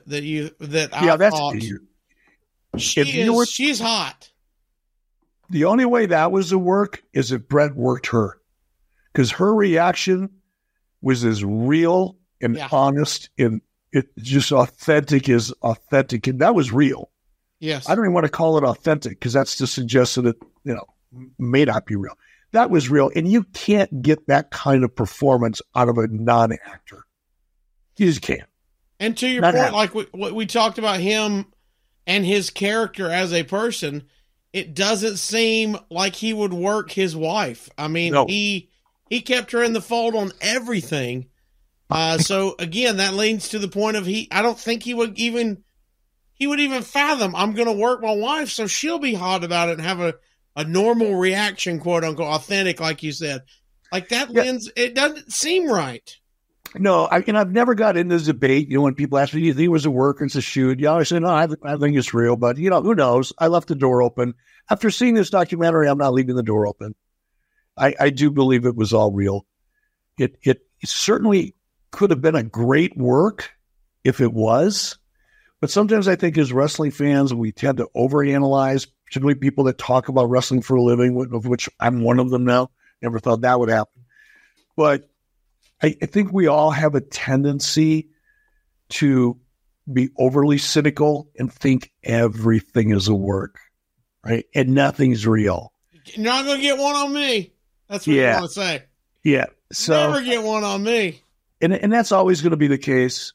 she's hot. The only way that was to work is if Bret worked her, because her reaction was as real and honest and it just authentic as authentic, and that was real. Yes, I don't even want to call it authentic because that's to suggest that it may not be real. That was real, and you can't get that kind of performance out of a non-actor. You just can't. And to your point, like we talked about him and his character as a person, it doesn't seem like he would work his wife. I mean, no. He kept her in the fold on everything. So again, that leads to the point of I don't think he would even fathom, I'm going to work my wife so she'll be hot about it and have a normal reaction, quote unquote, authentic, like you said. Like that lens, it doesn't seem right. No, I've never got into this debate. When people ask me, do you think it was a work or it's a shoot? I say, no, I think it's real, but who knows? I left the door open. After seeing this documentary, I'm not leaving the door open. I do believe it was all real. It certainly could have been a great work if it was, but sometimes I think as wrestling fans, we tend to overanalyze, particularly people that talk about wrestling for a living, of which I'm one of them now. Never thought that would happen. But I think we all have a tendency to be overly cynical and think everything is a work, right? And nothing's real. You're not going to get one on me. That's what you want to say. Yeah. So never get one on me. And that's always going to be the case.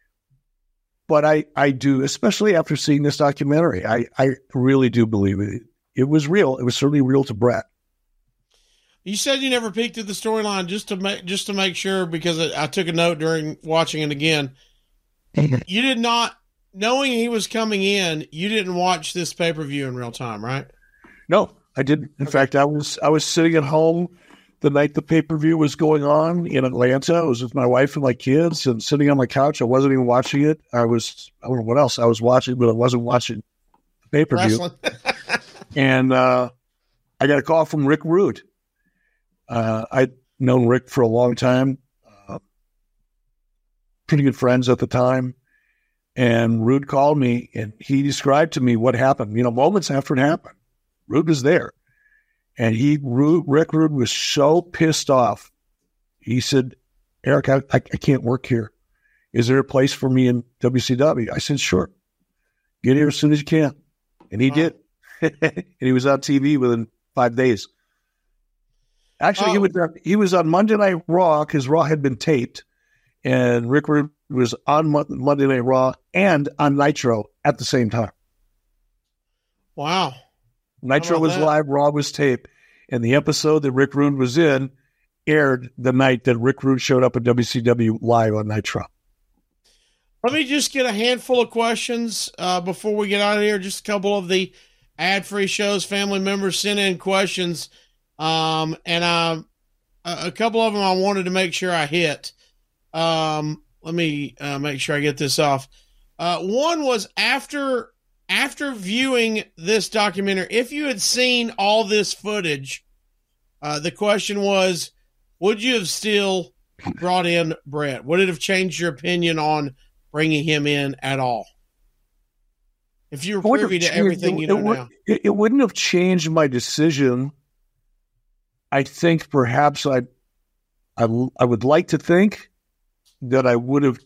But I do, especially after seeing this documentary, I really do believe it. It was real. It was certainly real to Bret. You said you never peeked at the storyline just to make sure, because I took a note during watching it again. You did not, knowing he was coming in, you didn't watch this pay-per-view in real time, right? No, I didn't. In fact, I was sitting at home the night the pay-per-view was going on in Atlanta. I was with my wife and my kids and sitting on my couch. I wasn't even watching it. I don't know what else I was watching, but I wasn't watching the pay-per-view. And I got a call from Rick Rude. I'd known Rick for a long time, pretty good friends at the time. And Rude called me and he described to me what happened, moments after it happened. Rude was there. And Rick Rude was so pissed off. He said, Eric, I can't work here. Is there a place for me in WCW? I said, sure. Get here as soon as you can. And he did. And he was on TV within 5 days. Actually, he was on Monday Night Raw because Raw had been taped. And Rick Rude was on Monday Night Raw and on Nitro at the same time. Wow. Nitro was live, Raw was taped, and the episode that Rick Rude was in aired the night that Rick Rude showed up at WCW live on Nitro. Let me just get a handful of questions before we get out of here. Just a couple of the ad-free shows, family members sent in questions, and a couple of them I wanted to make sure I hit. Let me make sure I get this off. One was after viewing this documentary, if you had seen all this footage, the question was, would you have still brought in Bret? Would it have changed your opinion on bringing him in at all? If you were privy to everything you know now. It wouldn't have changed my decision. I think perhaps I would like to think that I would have.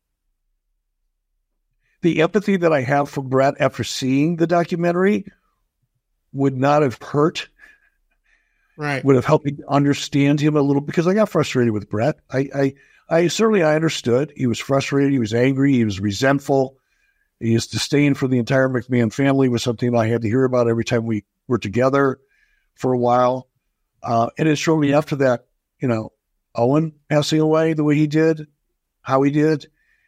The empathy that I have for Bret after seeing the documentary would not have hurt. Right. Would have helped me understand him a little, because I got frustrated with Bret. I certainly understood. He was frustrated. He was angry. He was resentful. His disdain for the entire McMahon family was something I had to hear about every time we were together for a while. And it's shortly after that, Owen passing away the way he did, how he did.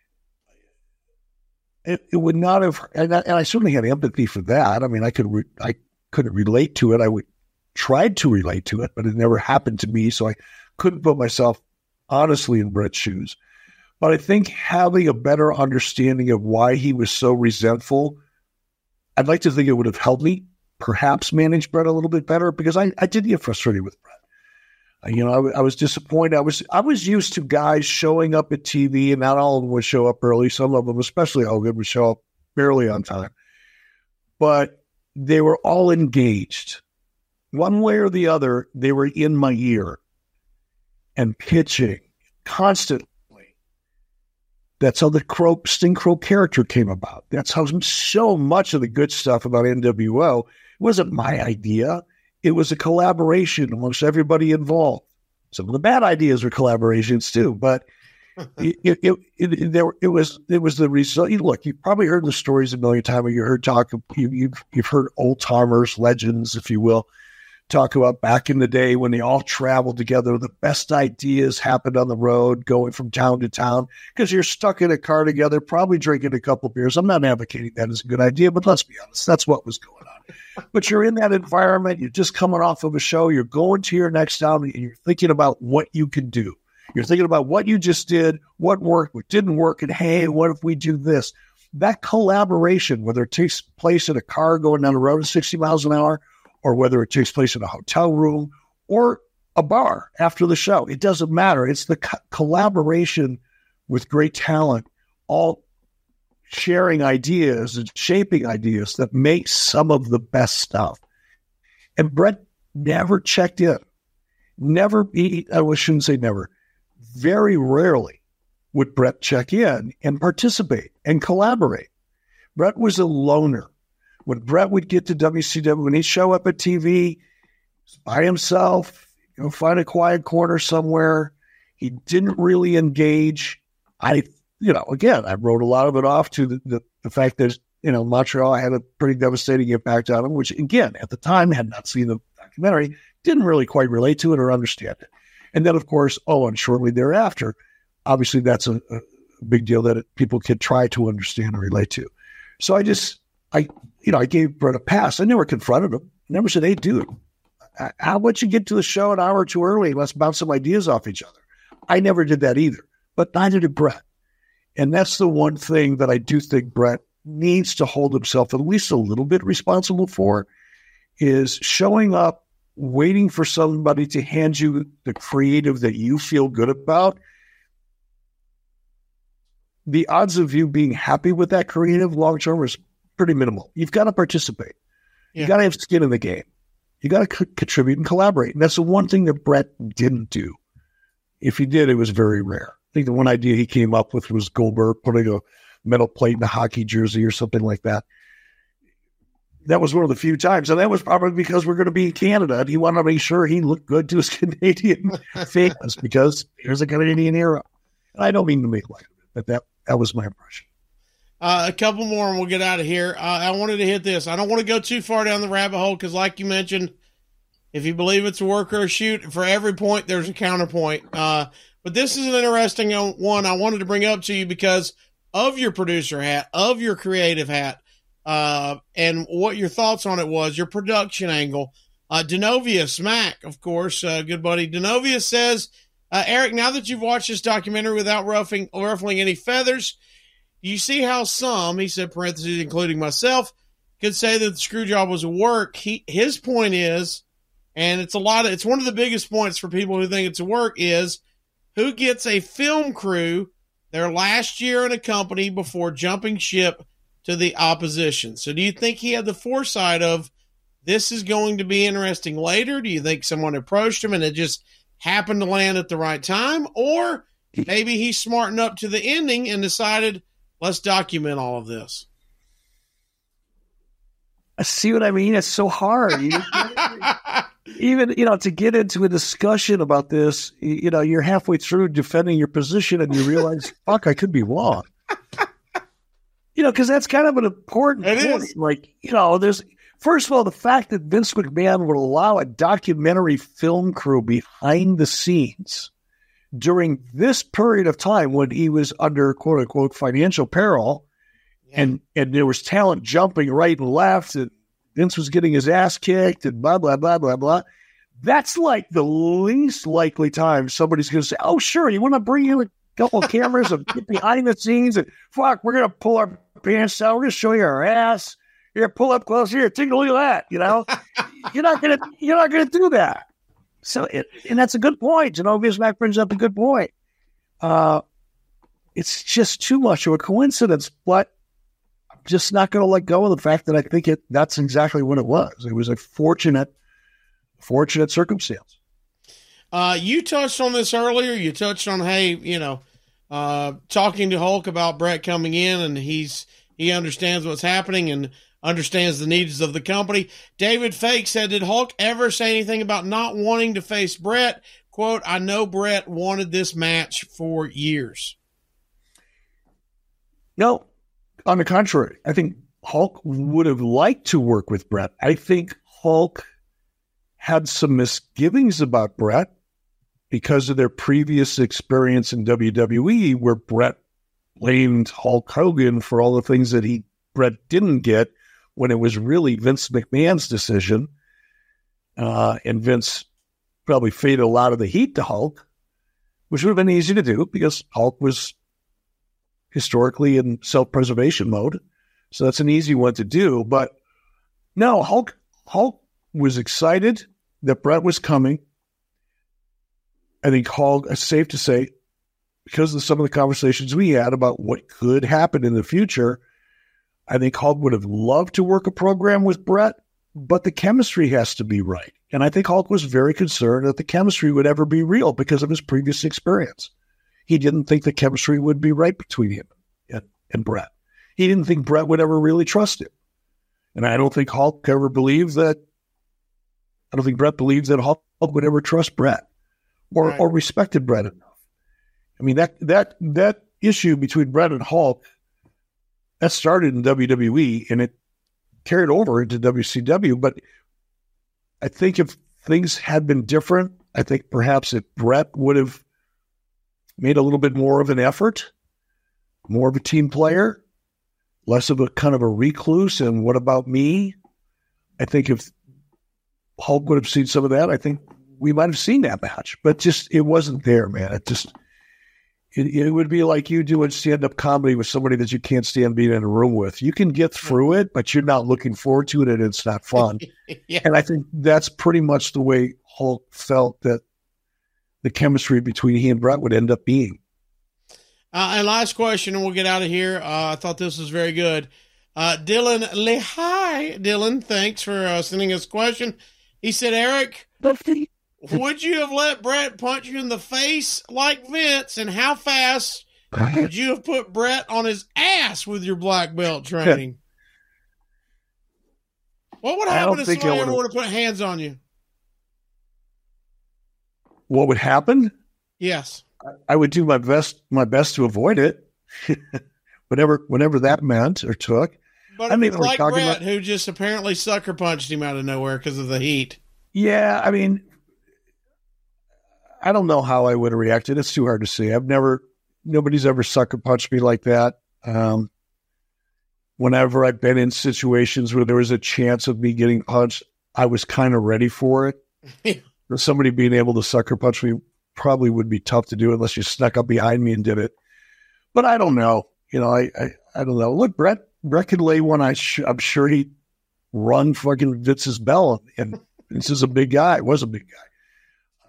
It would not have, and I certainly had empathy for that. I mean, I couldn't relate to it. I tried to relate to it, but it never happened to me, so I couldn't put myself honestly in Bret's shoes. But I think having a better understanding of why he was so resentful, I'd like to think it would have helped me perhaps manage Bret a little bit better, because I did get frustrated with Bret. I was disappointed. I was used to guys showing up at TV, and not all of them would show up early. Some of them, especially Hogan, would show up barely on time. But they were all engaged. One way or the other, they were in my ear and pitching constantly. That's how the Sting Crow character came about. That's how so much of the good stuff about NWO wasn't my idea. It was a collaboration amongst everybody involved. Some of the bad ideas were collaborations too, but it was the result. Look, you've probably heard the stories a million times. You've heard old timers, legends, if you will, talk about back in the day when they all traveled together. The best ideas happened on the road, going from town to town, because you're stuck in a car together, probably drinking a couple beers. I'm not advocating that as a good idea, but let's be honest, that's what was going on. But you're in that environment. You're just coming off of a show. You're going to your next town, and you're thinking about what you can do. You're thinking about what you just did, what worked, what didn't work, and hey, what if we do this? That collaboration, whether it takes place in a car going down the road at 60 miles an hour, or whether it takes place in a hotel room or a bar after the show, it doesn't matter. It's the collaboration with great talent, all sharing ideas and shaping ideas that makes some of the best stuff. And Bret never checked in. I shouldn't say never. Very rarely would Bret check in and participate and collaborate. Bret was a loner. When Bret would get to WCW, when he'd show up at TV by himself, find a quiet corner somewhere, he didn't really engage. Again, I wrote a lot of it off to the fact that, Montreal had a pretty devastating impact on him, which, again, at the time, had not seen the documentary, didn't really quite relate to it or understand it. And then, of course, Owen shortly thereafter. Obviously, that's a big deal that people could try to understand and relate to. So I gave Bret a pass. I never confronted him. I never said, hey, dude, how about you get to the show an hour or two early? Let's bounce some ideas off each other. I never did that either, but neither did Bret. And that's the one thing that I do think Bret needs to hold himself at least a little bit responsible for, is showing up, waiting for somebody to hand you the creative that you feel good about. The odds of you being happy with that creative long-term is pretty minimal. You've got to participate. Yeah. You got to have skin in the game. You got to contribute and collaborate. And that's the one thing that Bret didn't do. If he did, it was very rare. I think the one idea he came up with was Goldberg putting a metal plate in a hockey jersey or something like that. That was one of the few times. And that was probably because we're going to be in Canada, and he wanted to make sure he looked good to his Canadian fans, because there's a Canadian era. And I don't mean to make light of it, but that was my impression. A couple more and we'll get out of here. I wanted to hit this. I don't want to go too far down the rabbit hole, because like you mentioned, if you believe it's a work or a shoot, for every point, there's a counterpoint. But this is an interesting one I wanted to bring up to you because of your producer hat, of your creative hat, and what your thoughts on it was, your production angle. Denovius Mac, of course, good buddy. Denovius says, Eric, now that you've watched this documentary without ruffling any feathers, you see how some, he said, parentheses, including myself, could say that the screw job was a work. His point is, and it's one of the biggest points for people who think it's a work, is who gets a film crew their last year in a company before jumping ship to the opposition. So do you think he had the foresight of this is going to be interesting later? Do you think someone approached him and it just happened to land at the right time? Or maybe he smartened up to the ending and decided, let's document all of this. I see what I mean? It's so hard. Even, to get into a discussion about this, you're halfway through defending your position and you realize, fuck, I could be wrong. Because that's kind of an important point. Is. Like, there's, first of all, the fact that Vince McMahon would allow a documentary film crew behind the scenes during this period of time when he was under, quote unquote, financial peril, and there was talent jumping right and left, and Vince was getting his ass kicked, and blah, blah, blah, blah, blah. That's like the least likely time somebody's going to say, oh, sure, you want to bring in a couple of cameras and get behind the scenes, and fuck, we're going to pull our pants down, we're going to show you our ass. Here, pull up close here, take a look at that, You're not going to do that. So, and that's a good point. Vince Mac brings up a good point. It's just too much of a coincidence, but I'm just not going to let go of the fact that I think that's exactly what it was. It was a fortunate circumstance. You touched on this earlier. You touched on, talking to Hulk about Bret coming in, and he understands what's happening and understands the needs of the company. David Fake said, did Hulk ever say anything about not wanting to face Bret? Quote, I know Bret wanted this match for years. No, on the contrary. I think Hulk would have liked to work with Bret. I think Hulk had some misgivings about Bret because of their previous experience in WWE, where Bret blamed Hulk Hogan for all the things that Bret didn't get, when it was really Vince McMahon's decision. And Vince probably faded a lot of the heat to Hulk, which would have been easy to do because Hulk was historically in self-preservation mode. So that's an easy one to do. But no, Hulk was excited that Bret was coming. I think Hulk, it's safe to say, because of some of the conversations we had about what could happen in the future, I think Hulk would have loved to work a program with Bret, but the chemistry has to be right. And I think Hulk was very concerned that the chemistry would ever be real because of his previous experience. He didn't think the chemistry would be right between him and Bret. He didn't think Bret would ever really trust him. And I don't think Hulk ever believed that. I don't think Bret believed that Hulk would ever trust Bret or respected Bret enough. I mean, that issue between Bret and Hulk, that started in WWE and it carried over into WCW. But I think if things had been different, I think perhaps if Bret would have made a little bit more of an effort, more of a team player, less of a kind of a recluse and what about me? I think if Hulk would have seen some of that, I think we might have seen that match. But just, it wasn't there, man. It would be like you doing stand-up comedy with somebody that you can't stand being in a room with. You can get through it, but you're not looking forward to it, and it's not fun. Yeah. And I think that's pretty much the way Hulk felt that the chemistry between he and Bret would end up being. And last question, and we'll get out of here. I thought this was very good. Dylan Lehigh. Dylan, thanks for sending us a question. He said, Eric, would you have let Bret punch you in the face like Vince, and how fast would you have put Bret on his ass with your black belt training? What would happen if somebody ever would have put hands on you? What would happen? Yes. I would do my best to avoid it, whatever that meant or took. But I mean, like Bret, who just apparently sucker punched him out of nowhere because of the heat. Yeah, I mean, I don't know how I would have reacted. It's too hard to say. Nobody's ever sucker punched me like that. Whenever I've been in situations where there was a chance of me getting punched, I was kind of ready for it. Somebody being able to sucker punch me probably would be tough to do unless you snuck up behind me and did it. But I don't know. I don't know. Look, Brett could lay one. I'm sure he'd run fucking Vince's bell. And Vince is a big guy. Was a big guy.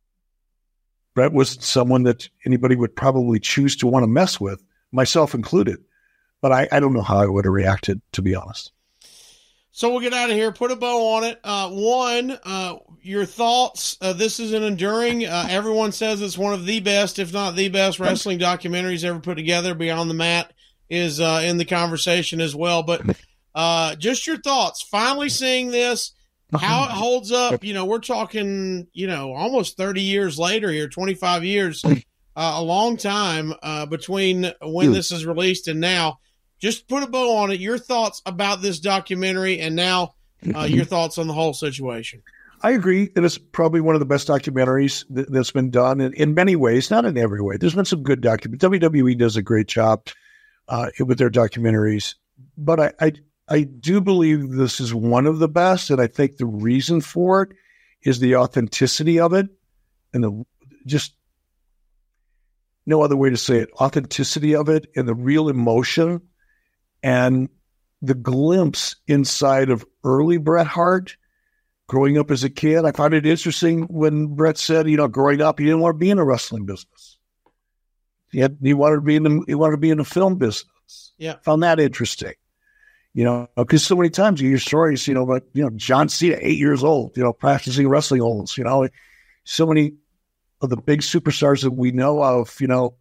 Brett was someone that anybody would probably choose to want to mess with, myself included. But I don't know how I would have reacted, to be honest. So we'll get out of here. Put a bow on it. One, your thoughts. This is an enduring. Everyone says it's one of the best, if not the best, wrestling documentaries ever put together. Beyond the Mat is in the conversation as well. But just your thoughts. Finally seeing this, how it holds up. We're talking, almost 30 years later here, 25 years, a long time between when this is released and now. Just put a bow on it. Your thoughts about this documentary and now your thoughts on the whole situation. I agree that it's probably one of the best documentaries that's been done in many ways, not in every way. There's been some good documentaries. WWE does a great job with their documentaries. But I do believe this is one of the best, and I think the reason for it is the authenticity of it and just no other way to say it, authenticity of it and the real emotion. And the glimpse inside of early Bret Hart, growing up as a kid, I found it interesting when Bret said, growing up, he didn't want to be in a wrestling business. He wanted to be in the film business. Yeah, found that interesting. Because so many times you hear stories, about John Cena, 8 years old, practicing wrestling holds. So many of the big superstars that we know of,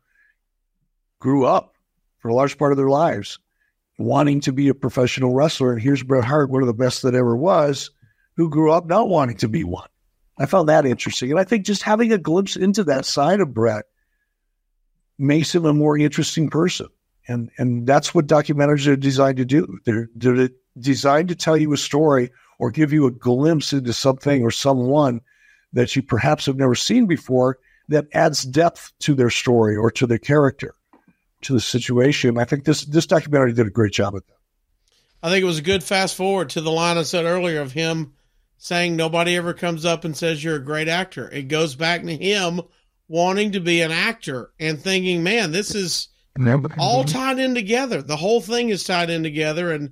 grew up for a large part of their lives wanting to be a professional wrestler. And here's Bret Hart, one of the best that ever was, who grew up not wanting to be one. I found that interesting. And I think just having a glimpse into that side of Bret makes him a more interesting person. And that's what documentaries are designed to do. They're designed to tell you a story or give you a glimpse into something or someone that you perhaps have never seen before that adds depth to their story or to their character, to the situation. I think this documentary did a great job at that. I think it was a good fast forward to the line I said earlier of him saying nobody ever comes up and says you're a great actor. It goes back to him wanting to be an actor and thinking, man, this is all tied in together. The whole thing is tied in together. And,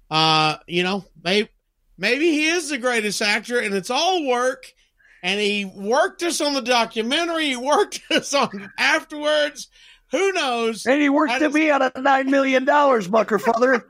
maybe he is the greatest actor and it's all work. And he worked us on the documentary. He worked us on afterwards. Who knows? And he worked to me out of $9 million, Buckerfather.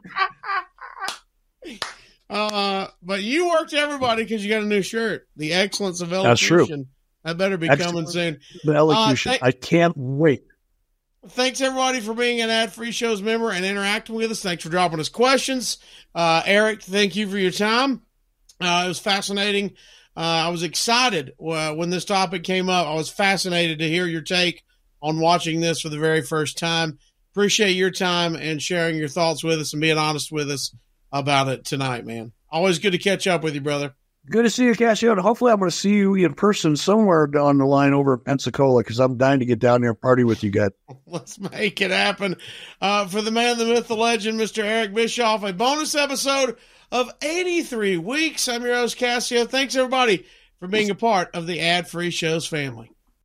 But you worked everybody because you got a new shirt. The excellence of elocution. That's true. That better be coming soon. The elocution. I can't wait. Thanks, everybody, for being an Ad-Free Shows member and interacting with us. Thanks for dropping us questions. Eric, thank you for your time. It was fascinating. I was excited when this topic came up. I was fascinated to hear your take on watching this for the very first time. Appreciate your time and sharing your thoughts with us and being honest with us about it tonight, man. Always good to catch up with you, brother. Good to see you, Casio. And hopefully I'm going to see you in person somewhere down the line over at Pensacola because I'm dying to get down there and party with you guys. Let's make it happen. For the man, the myth, the legend, Mr. Eric Bischoff, a bonus episode of 83 Weeks. I'm your host, Casio. Thanks, everybody, for being a part of the Ad-Free Shows family.